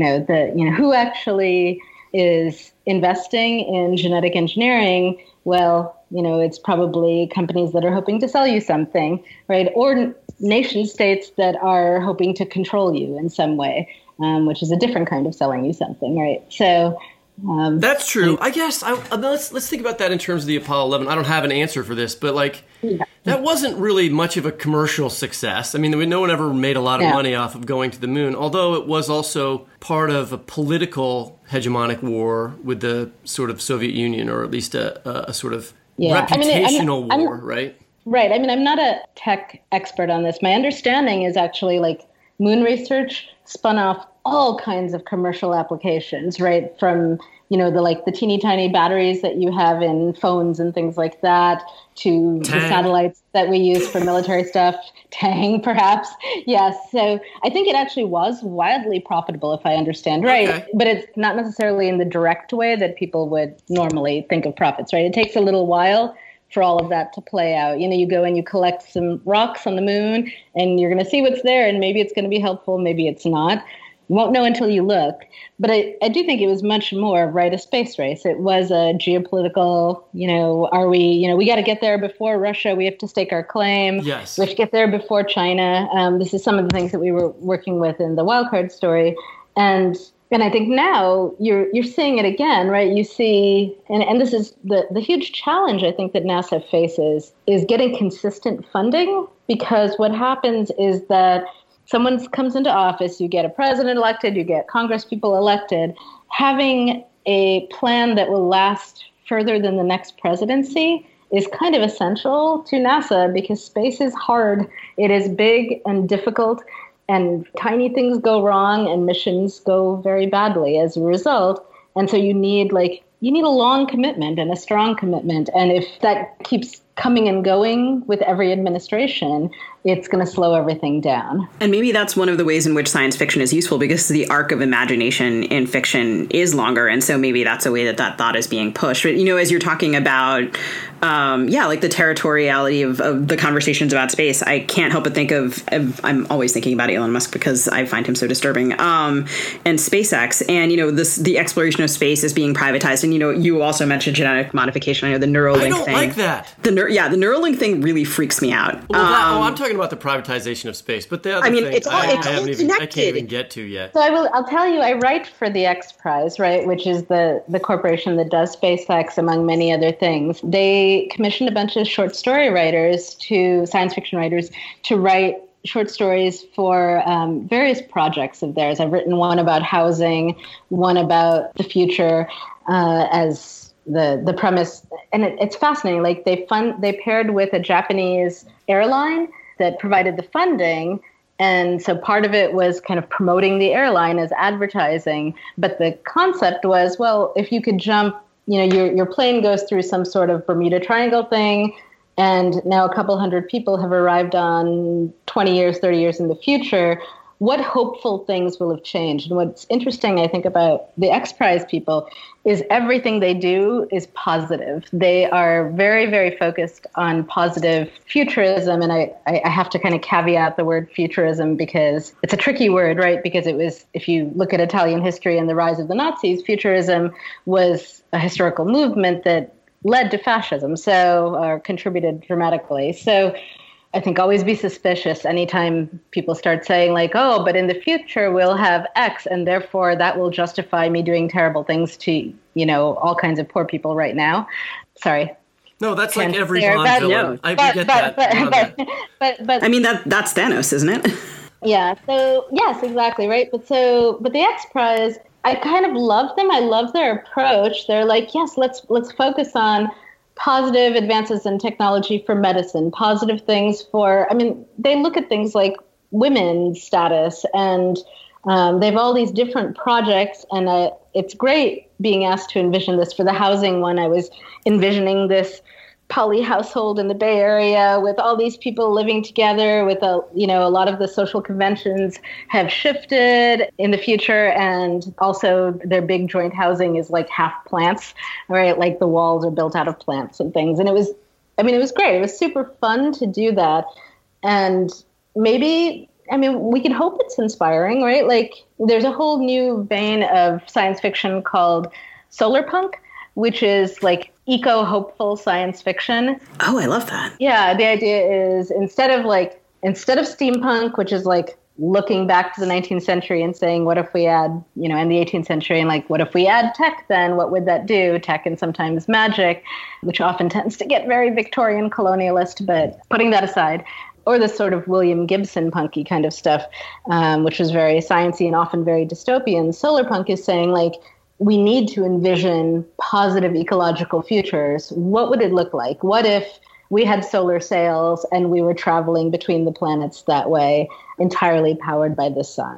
who actually is investing in genetic engineering? Well, it's probably companies that are hoping to sell you something, right? Or nation states that are hoping to control you in some way. Which is a different kind of selling you something, right? So that's true. I guess let's think about that in terms of the Apollo 11. I don't have an answer for this, but that wasn't really much of a commercial success. I mean, no one ever made a lot of money off of going to the moon, although it was also part of a political hegemonic war with the sort of Soviet Union, or at least a sort of reputational war, right? Right. I mean, I'm not a tech expert on this. My understanding is actually moon research spun off all kinds of commercial applications, right? From, the teeny tiny batteries that you have in phones and things like that, to the satellites that we use for military stuff, Tang, perhaps. Yes. So I think it actually was wildly profitable, if I understand right. Okay. But it's not necessarily in the direct way that people would normally think of profits, right? It takes a little while for all of that to play out. You go and you collect some rocks on the moon and you're going to see what's there, and maybe it's going to be helpful, maybe it's not. You won't know until you look. But I do think it was much more, right, a space race. It was a geopolitical, we got to get there before Russia. We have to stake our claim. Yes. We have to get there before China. This is some of the things that we were working with in the wildcard story. And I think now you're seeing it again, right? You see, and this is the huge challenge I think that NASA faces, is getting consistent funding, because what happens is that someone comes into office, you get a president elected, you get Congress people elected. Having a plan that will last further than the next presidency is kind of essential to NASA, because space is hard. It is big and difficult, and tiny things go wrong and missions go very badly as a result. And so you need a long commitment and a strong commitment. And if that keeps coming and going with every administration, it's going to slow everything down. And maybe that's one of the ways in which science fiction is useful, because the arc of imagination in fiction is longer. And so maybe that's a way that thought is being pushed. But, as you're talking about, the territoriality of the conversations about space, I can't help but think I'm always thinking about Elon Musk because I find him so disturbing, and SpaceX. And, the exploration of space is being privatized. And, you also mentioned genetic modification. I know the Neuralink thing. I don't like that. The Neuralink thing really freaks me out. Well, I'm talking about the privatization of space, but the other thing it's all connected. I can't even get to yet. So I'll tell you, I write for the X Prize, right, which is the corporation that does SpaceX, among many other things. They commissioned a bunch of short story writers, science fiction writers, to write short stories for various projects of theirs. I've written one about housing, one about the future, as the premise, and it's fascinating. Like they paired with a Japanese airline that provided the funding, and so part of it was kind of promoting the airline as advertising. But the concept was, well, if you could jump, your plane goes through some sort of Bermuda Triangle thing, and now a couple hundred people have arrived on 20 years, 30 years in the future. What hopeful things will have changed? And what's interesting, I think, about the X Prize people is everything they do is positive. They are very, very focused on positive futurism. And I have to kind of caveat the word futurism because it's a tricky word, right? Because it was, if you look at Italian history and the rise of the Nazis, futurism was a historical movement that led to fascism, or contributed dramatically. So I think always be suspicious anytime people start saying oh, but in the future we'll have X, and therefore that will justify me doing terrible things to, all kinds of poor people right now. Sorry. No, that's like every Bond villain. I get that. But I mean, that's Thanos, isn't it? Yeah. So yes, exactly. Right. But the X Prize, I kind of love them. I love their approach. They're like, yes, let's focus on positive advances in technology for medicine, positive things they look at things like women's status, and they have all these different projects. And it's great being asked to envision this. For the housing one, I was envisioning this poly household in the Bay Area with all these people living together with a lot of the social conventions have shifted in the future. And also their big joint housing is like half plants, right? Like the walls are built out of plants and things. And it was great. It was super fun to do that. And maybe, we can hope it's inspiring, right? Like there's a whole new vein of science fiction called solar punk, which is like eco-hopeful science fiction. Oh, I love that. Yeah, the idea is instead of steampunk, which is like looking back to the 19th century and saying, what if we add, in the 18th century, and what if we add tech then? What would that do? Tech and sometimes magic, which often tends to get very Victorian colonialist, but putting that aside, or this sort of William Gibson punky kind of stuff, which was very sciencey and often very dystopian. Solar punk is saying we need to envision positive ecological futures. What would it look like? What if we had solar sails and we were traveling between the planets that way, entirely powered by the sun?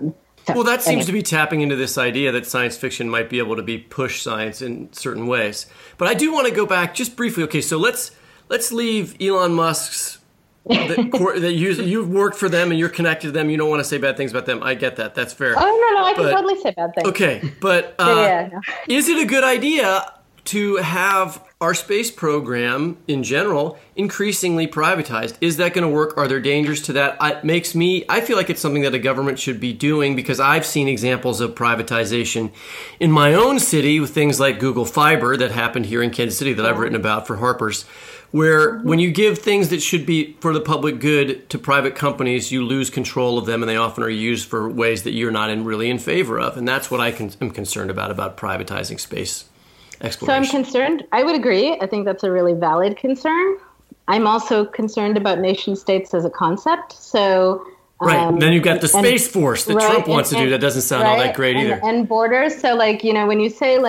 So, well, that seems to be tapping into this idea that science fiction might be able to be push science in certain ways. But I do want to go back just briefly. Okay, so let's leave Elon Musk's that you've worked for them and you're connected to them. You don't want to say bad things about them. I get that. That's fair. Oh, no, I can totally say bad things. Okay, but is it a good idea to have our space program in general increasingly privatized? Is that going to work? Are there dangers to that? I feel like it's something that a government should be doing, because I've seen examples of privatization in my own city with things like Google Fiber that happened here in Kansas City that I've written about for Harper's, where when you give things that should be for the public good to private companies, you lose control of them, and they often are used for ways that you're not really in favor of. And that's what I'm concerned about privatizing space exploration. So I'm concerned. I would agree. I think that's a really valid concern. I'm also concerned about nation states as a concept. So right. Then you've got the Space Force that Trump wants to do. That doesn't sound all that great either. And borders. So when you say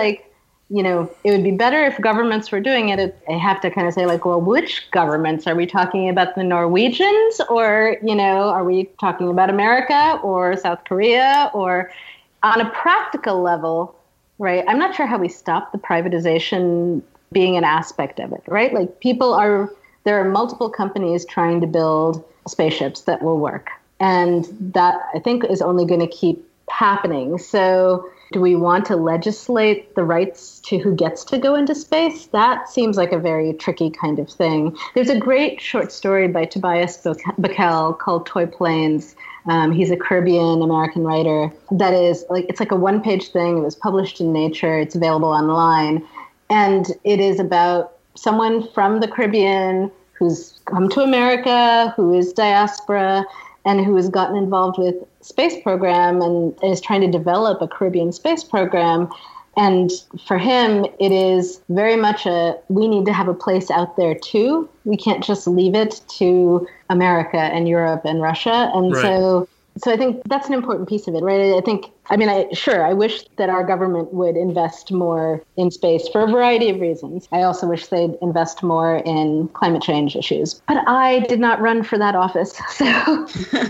it would be better if governments were doing it, I have to kind of say well, which governments? Are we talking about the Norwegians, or, are we talking about America or South Korea, or on a practical level? Right. I'm not sure how we stop the privatization being an aspect of it. Right. There are multiple companies trying to build spaceships that will work. And that, I think, is only going to keep happening. So do we want to legislate the rights to who gets to go into space? That seems like a very tricky kind of thing. There's a great short story by Tobias Buckell called Toy Planes. He's a Caribbean American writer that is it's like a one-page thing. It was published in Nature. It's available online. And it is about someone from the Caribbean who's come to America, who is diaspora, and who has gotten involved with space program and is trying to develop a Caribbean space program. And for him, it is very much we need to have a place out there too. We can't just leave it to America and Europe and Russia. And right. So I think that's an important piece of it, right? I wish that our government would invest more in space for a variety of reasons. I also wish they'd invest more in climate change issues. But I did not run for that office, so...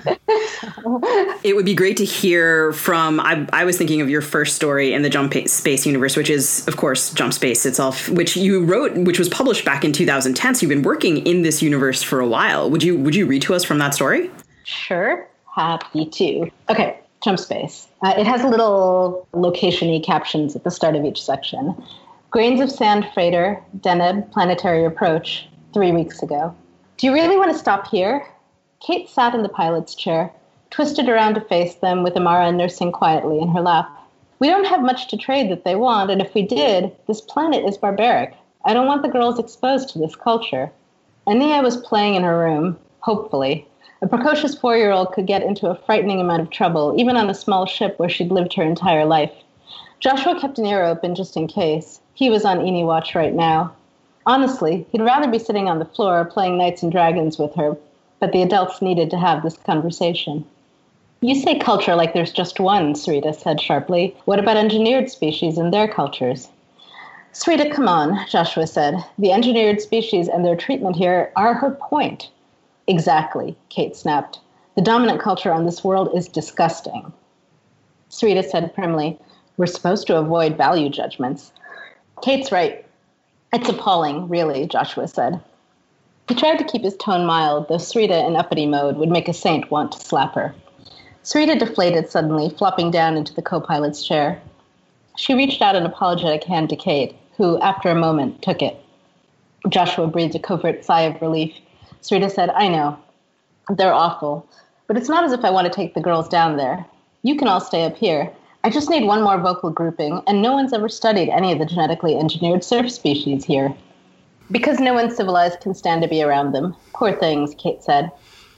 It would be great to hear from... I was thinking of your first story in the Jump Space universe, which is, of course, Jump Space itself, which you wrote, which was published back in 2010. So you've been working in this universe for a while. Would you read to us from that story? Sure. Happy to. Okay, Jump Space. It has little location-y captions at the start of each section. Grains of sand freighter, Deneb, planetary approach, 3 weeks ago. Do you really want to stop here? Kate sat in the pilot's chair, twisted around to face them with Amara nursing quietly in her lap. We don't have much to trade that they want, and if we did, this planet is barbaric. I don't want the girls exposed to this culture. Ania was playing in her room, hopefully. A precocious 4-year-old could get into a frightening amount of trouble, even on a small ship where she'd lived her entire life. Joshua kept an ear open just in case. He was on Eni watch right now. Honestly, he'd rather be sitting on the floor playing Knights and Dragons with her, but the adults needed to have this conversation. You say culture like there's just one, Sarita said sharply. What about engineered species and their cultures? Sarita, come on, Joshua said. The engineered species and their treatment here are her point. Exactly, Kate snapped. The dominant culture on this world is disgusting. Sarita said primly, we're supposed to avoid value judgments. Kate's right. It's appalling, really, Joshua said. He tried to keep his tone mild, though Sarita in uppity mode would make a saint want to slap her. Sarita deflated suddenly, flopping down into the co-pilot's chair. She reached out an apologetic hand to Kate, who, after a moment, took it. Joshua breathed a covert sigh of relief. Sarita said, I know. They're awful. But it's not as if I want to take the girls down there. You can all stay up here. I just need one more vocal grouping, and no one's ever studied any of the genetically engineered surf species here. Because no one civilized can stand to be around them. Poor things, Kate said.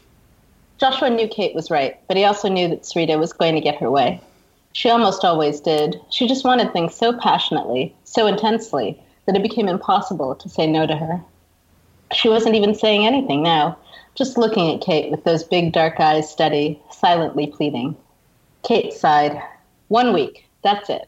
Joshua knew Kate was right, but he also knew that Sarita was going to get her way. She almost always did. She just wanted things so passionately, so intensely, that it became impossible to say no to her. She wasn't even saying anything now, just looking at Kate with those big dark eyes steady, silently pleading. Kate sighed. 1 week, that's it.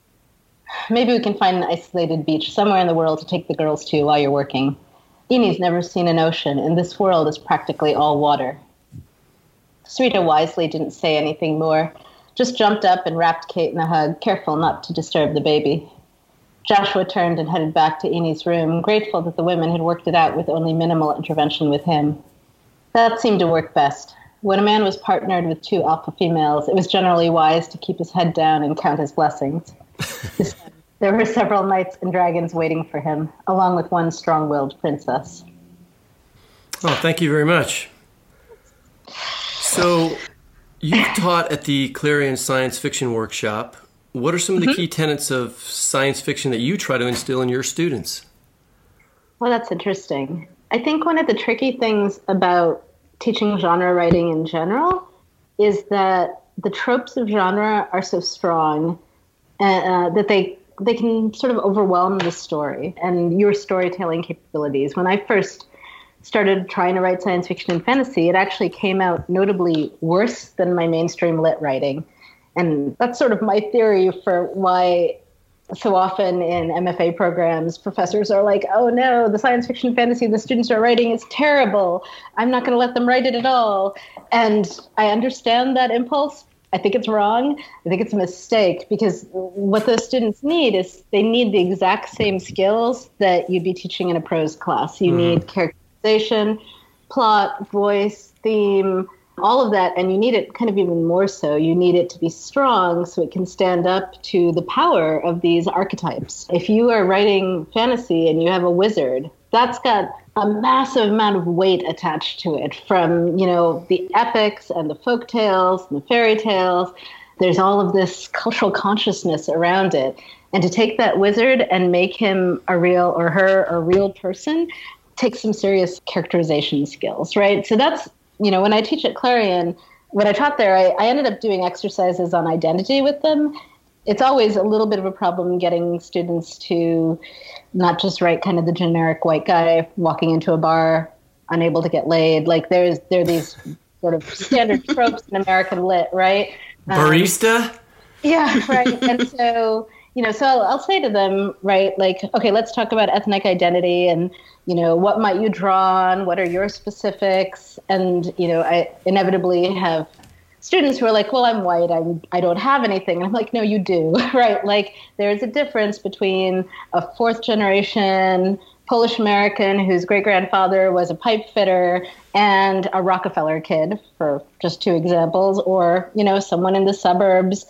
Maybe we can find an isolated beach somewhere in the world to take the girls to while you're working. Eni's never seen an ocean, and this world is practically all water. Sarita wisely didn't say anything more. just jumped up and wrapped Kate in a hug, careful not to disturb the baby. Joshua turned and headed back to Enid's room, grateful that the women had worked it out with only minimal intervention with him. That seemed to work best. When a man was partnered with 2 alpha females, it was generally wise to keep his head down and count his blessings. There were several knights and dragons waiting for him, along with one strong-willed princess. Oh, thank you very much. So, you've taught at the Clarion Science Fiction Workshop. What are some of the key tenets of science fiction that you try to instill in your students? Well, that's interesting. I think one of the tricky things about teaching genre writing in general is that the tropes of genre are so strong that they can sort of overwhelm the story and your storytelling capabilities. When I first started trying to write science fiction and fantasy, it actually came out notably worse than my mainstream lit writing. And that's sort of my theory for why so often in MFA programs, professors are like, oh no, the science fiction fantasy the students are writing is terrible. I'm not going to let them write it at all. And I understand that impulse. I think it's wrong. I think it's a mistake, because what those students need is they need the exact same skills that you'd be teaching in a prose class. You need characterization, plot, voice, theme, all of that, and you need it kind of even more so. You need it to be strong so it can stand up to the power of these archetypes. If you are writing fantasy and you have a wizard, that's got a massive amount of weight attached to it, from, the epics and the folk tales and the fairy tales. There's all of this cultural consciousness around it. And to take that wizard and make him a real, or her a real person, takes some serious characterization skills, right? So that's, when I teach at Clarion, what I taught there, I ended up doing exercises on identity with them. It's always a little bit of a problem getting students to not just write kind of the generic white guy walking into a bar, unable to get laid. Like there are these sort of standard tropes in American lit, right? Barista? Yeah, right. And so, so I'll say to them, right, like, okay, let's talk about ethnic identity and, what might you draw on? What are your specifics? And, I inevitably have students who are like, well, I'm white. I don't have anything. And I'm like, no, you do, right? Like there's a difference between a 4th generation Polish American whose great-grandfather was a pipe fitter and a Rockefeller kid, for just 2 examples, or, someone in the suburbs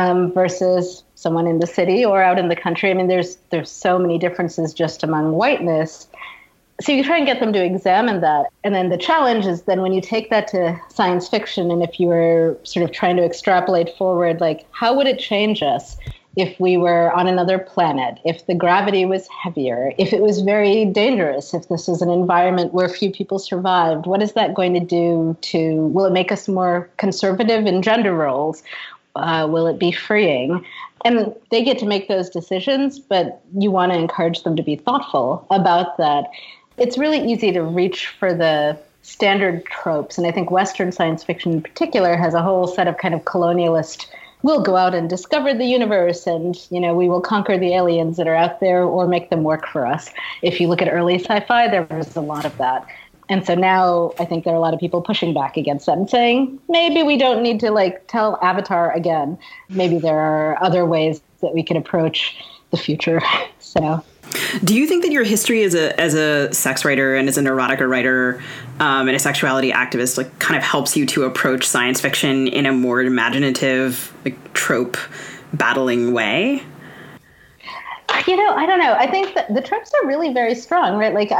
versus someone in the city or out in the country. I mean, there's so many differences just among whiteness. So you try and get them to examine that. And then the challenge is then when you take that to science fiction, and if you were sort of trying to extrapolate forward, like how would it change us if we were on another planet, if the gravity was heavier, if it was very dangerous, if this was an environment where few people survived? What is that going to do will it make us more conservative in gender roles? Will it be freeing? And they get to make those decisions, but you want to encourage them to be thoughtful about that. It's really easy to reach for the standard tropes. And I think Western science fiction in particular has a whole set of kind of colonialist, we'll go out and discover the universe and, we will conquer the aliens that are out there or make them work for us. If you look at early sci-fi, there was a lot of that. And so now I think there are a lot of people pushing back against that and saying, maybe we don't need to tell Avatar again. Maybe there are other ways that we can approach the future. So, do you think that your history as a sex writer and as an erotica writer and a sexuality activist kind of helps you to approach science fiction in a more imaginative, trope battling way? I don't know. I think that the tropes are really very strong, right? Like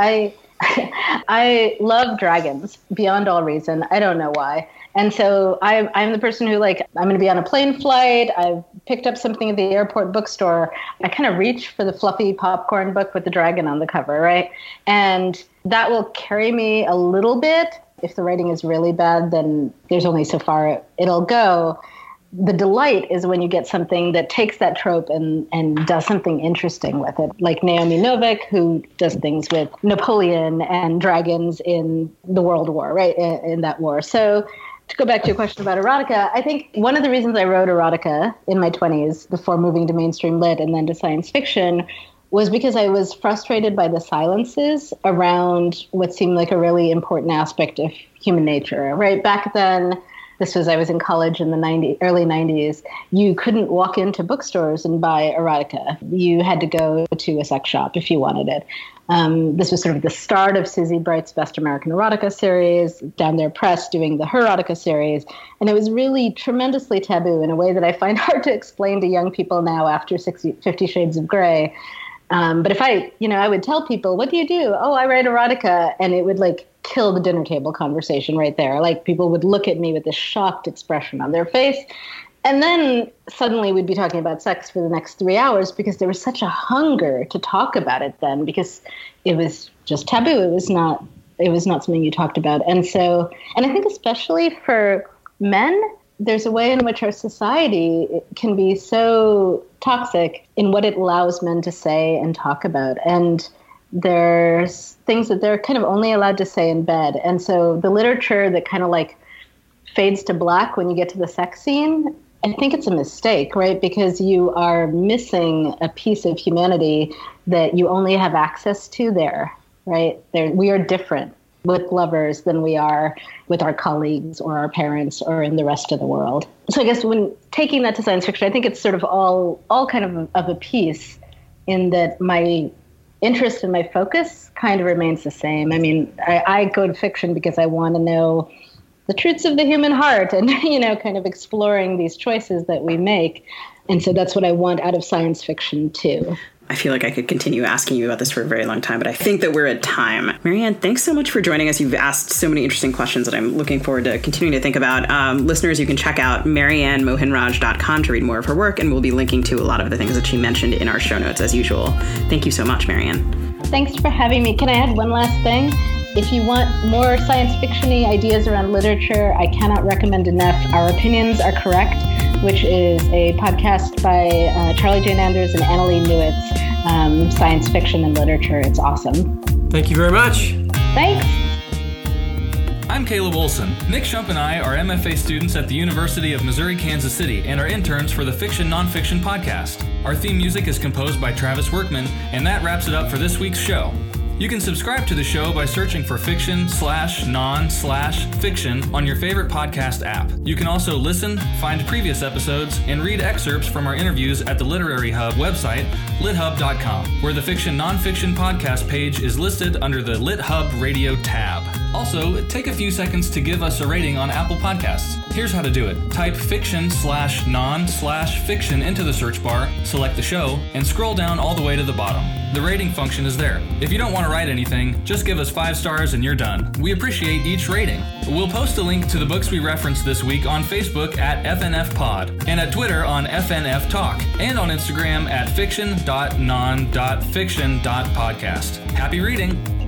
I love dragons beyond all reason. I don't know why. And so I'm the person who I'm going to be on a plane flight. I've picked up something at the airport bookstore. I kind of reach for the fluffy popcorn book with the dragon on the cover, right? And that will carry me a little bit. If the writing is really bad, then there's only so far it'll go. The delight is when you get something that takes that trope and does something interesting with it, like Naomi Novik, who does things with Napoleon and dragons in the World War, right, in that war. So to go back to your question about erotica, I think one of the reasons I wrote erotica in my 20s before moving to mainstream lit and then to science fiction was because I was frustrated by the silences around what seemed like a really important aspect of human nature, right? Back then, I was in college in the early 90s, you couldn't walk into bookstores and buy erotica. You had to go to a sex shop if you wanted it. This was sort of the start of Susie Bright's Best American Erotica series, Down There Press doing the Erotica series. And it was really tremendously taboo in a way that I find hard to explain to young people now after 50 Shades of Grey. But if I would tell people, what do you do? Oh, I write erotica. And it would kill the dinner table conversation right there. People would look at me with this shocked expression on their face. And then suddenly we'd be talking about sex for the next 3 hours because there was such a hunger to talk about it then because it was just taboo. It was not something you talked about. And I think especially for men, there's a way in which our society can be so toxic in what it allows men to say and talk about. And there's things that they're kind of only allowed to say in bed. And so the literature that kind of fades to black when you get to the sex scene, I think it's a mistake, right? Because you are missing a piece of humanity that you only have access to there, right? We are different with lovers than we are with our colleagues or our parents or in the rest of the world. So I guess when taking that to science fiction, I think it's sort of all kind of a piece in that my interest and my focus kind of remains the same. I mean, I go to fiction because I want to know the truths of the human heart and, kind of exploring these choices that we make. And so that's what I want out of science fiction, too. I feel like I could continue asking you about this for a very long time, but I think that we're at time. Marianne, thanks so much for joining us. You've asked so many interesting questions that I'm looking forward to continuing to think about. Listeners, you can check out mariannemohinraj.com to read more of her work, and we'll be linking to a lot of the things that she mentioned in our show notes as usual. Thank you so much, Marianne. Thanks for having me. Can I add one last thing? If you want more science fiction-y ideas around literature, I cannot recommend enough Our Opinions Are Correct, which is a podcast by Charlie Jane Anders and Annalee Newitz, science fiction and literature. It's awesome. Thank you very much. Thanks. I'm Caleb Olson. Nick Shump and I are MFA students at the University of Missouri-Kansas City and are interns for the Fiction Nonfiction podcast. Our theme music is composed by Travis Workman, and that wraps it up for this week's show. You can subscribe to the show by searching for fiction/non/fiction on your favorite podcast app. You can also listen, find previous episodes, and read excerpts from our interviews at the Literary Hub website, lithub.com, where the Fiction Nonfiction podcast page is listed under the Lit Hub Radio tab. Also, take a few seconds to give us a rating on Apple Podcasts. Here's how to do it. Type fiction/non/fiction into the search bar, select the show, and scroll down all the way to the bottom. The rating function is there. If you don't want to write anything, just give us 5 stars and you're done. We appreciate each rating. We'll post a link to the books we referenced this week on Facebook at FNFpod, and at Twitter on FNFtalk, and on Instagram at fiction.non.fiction.podcast. Happy reading!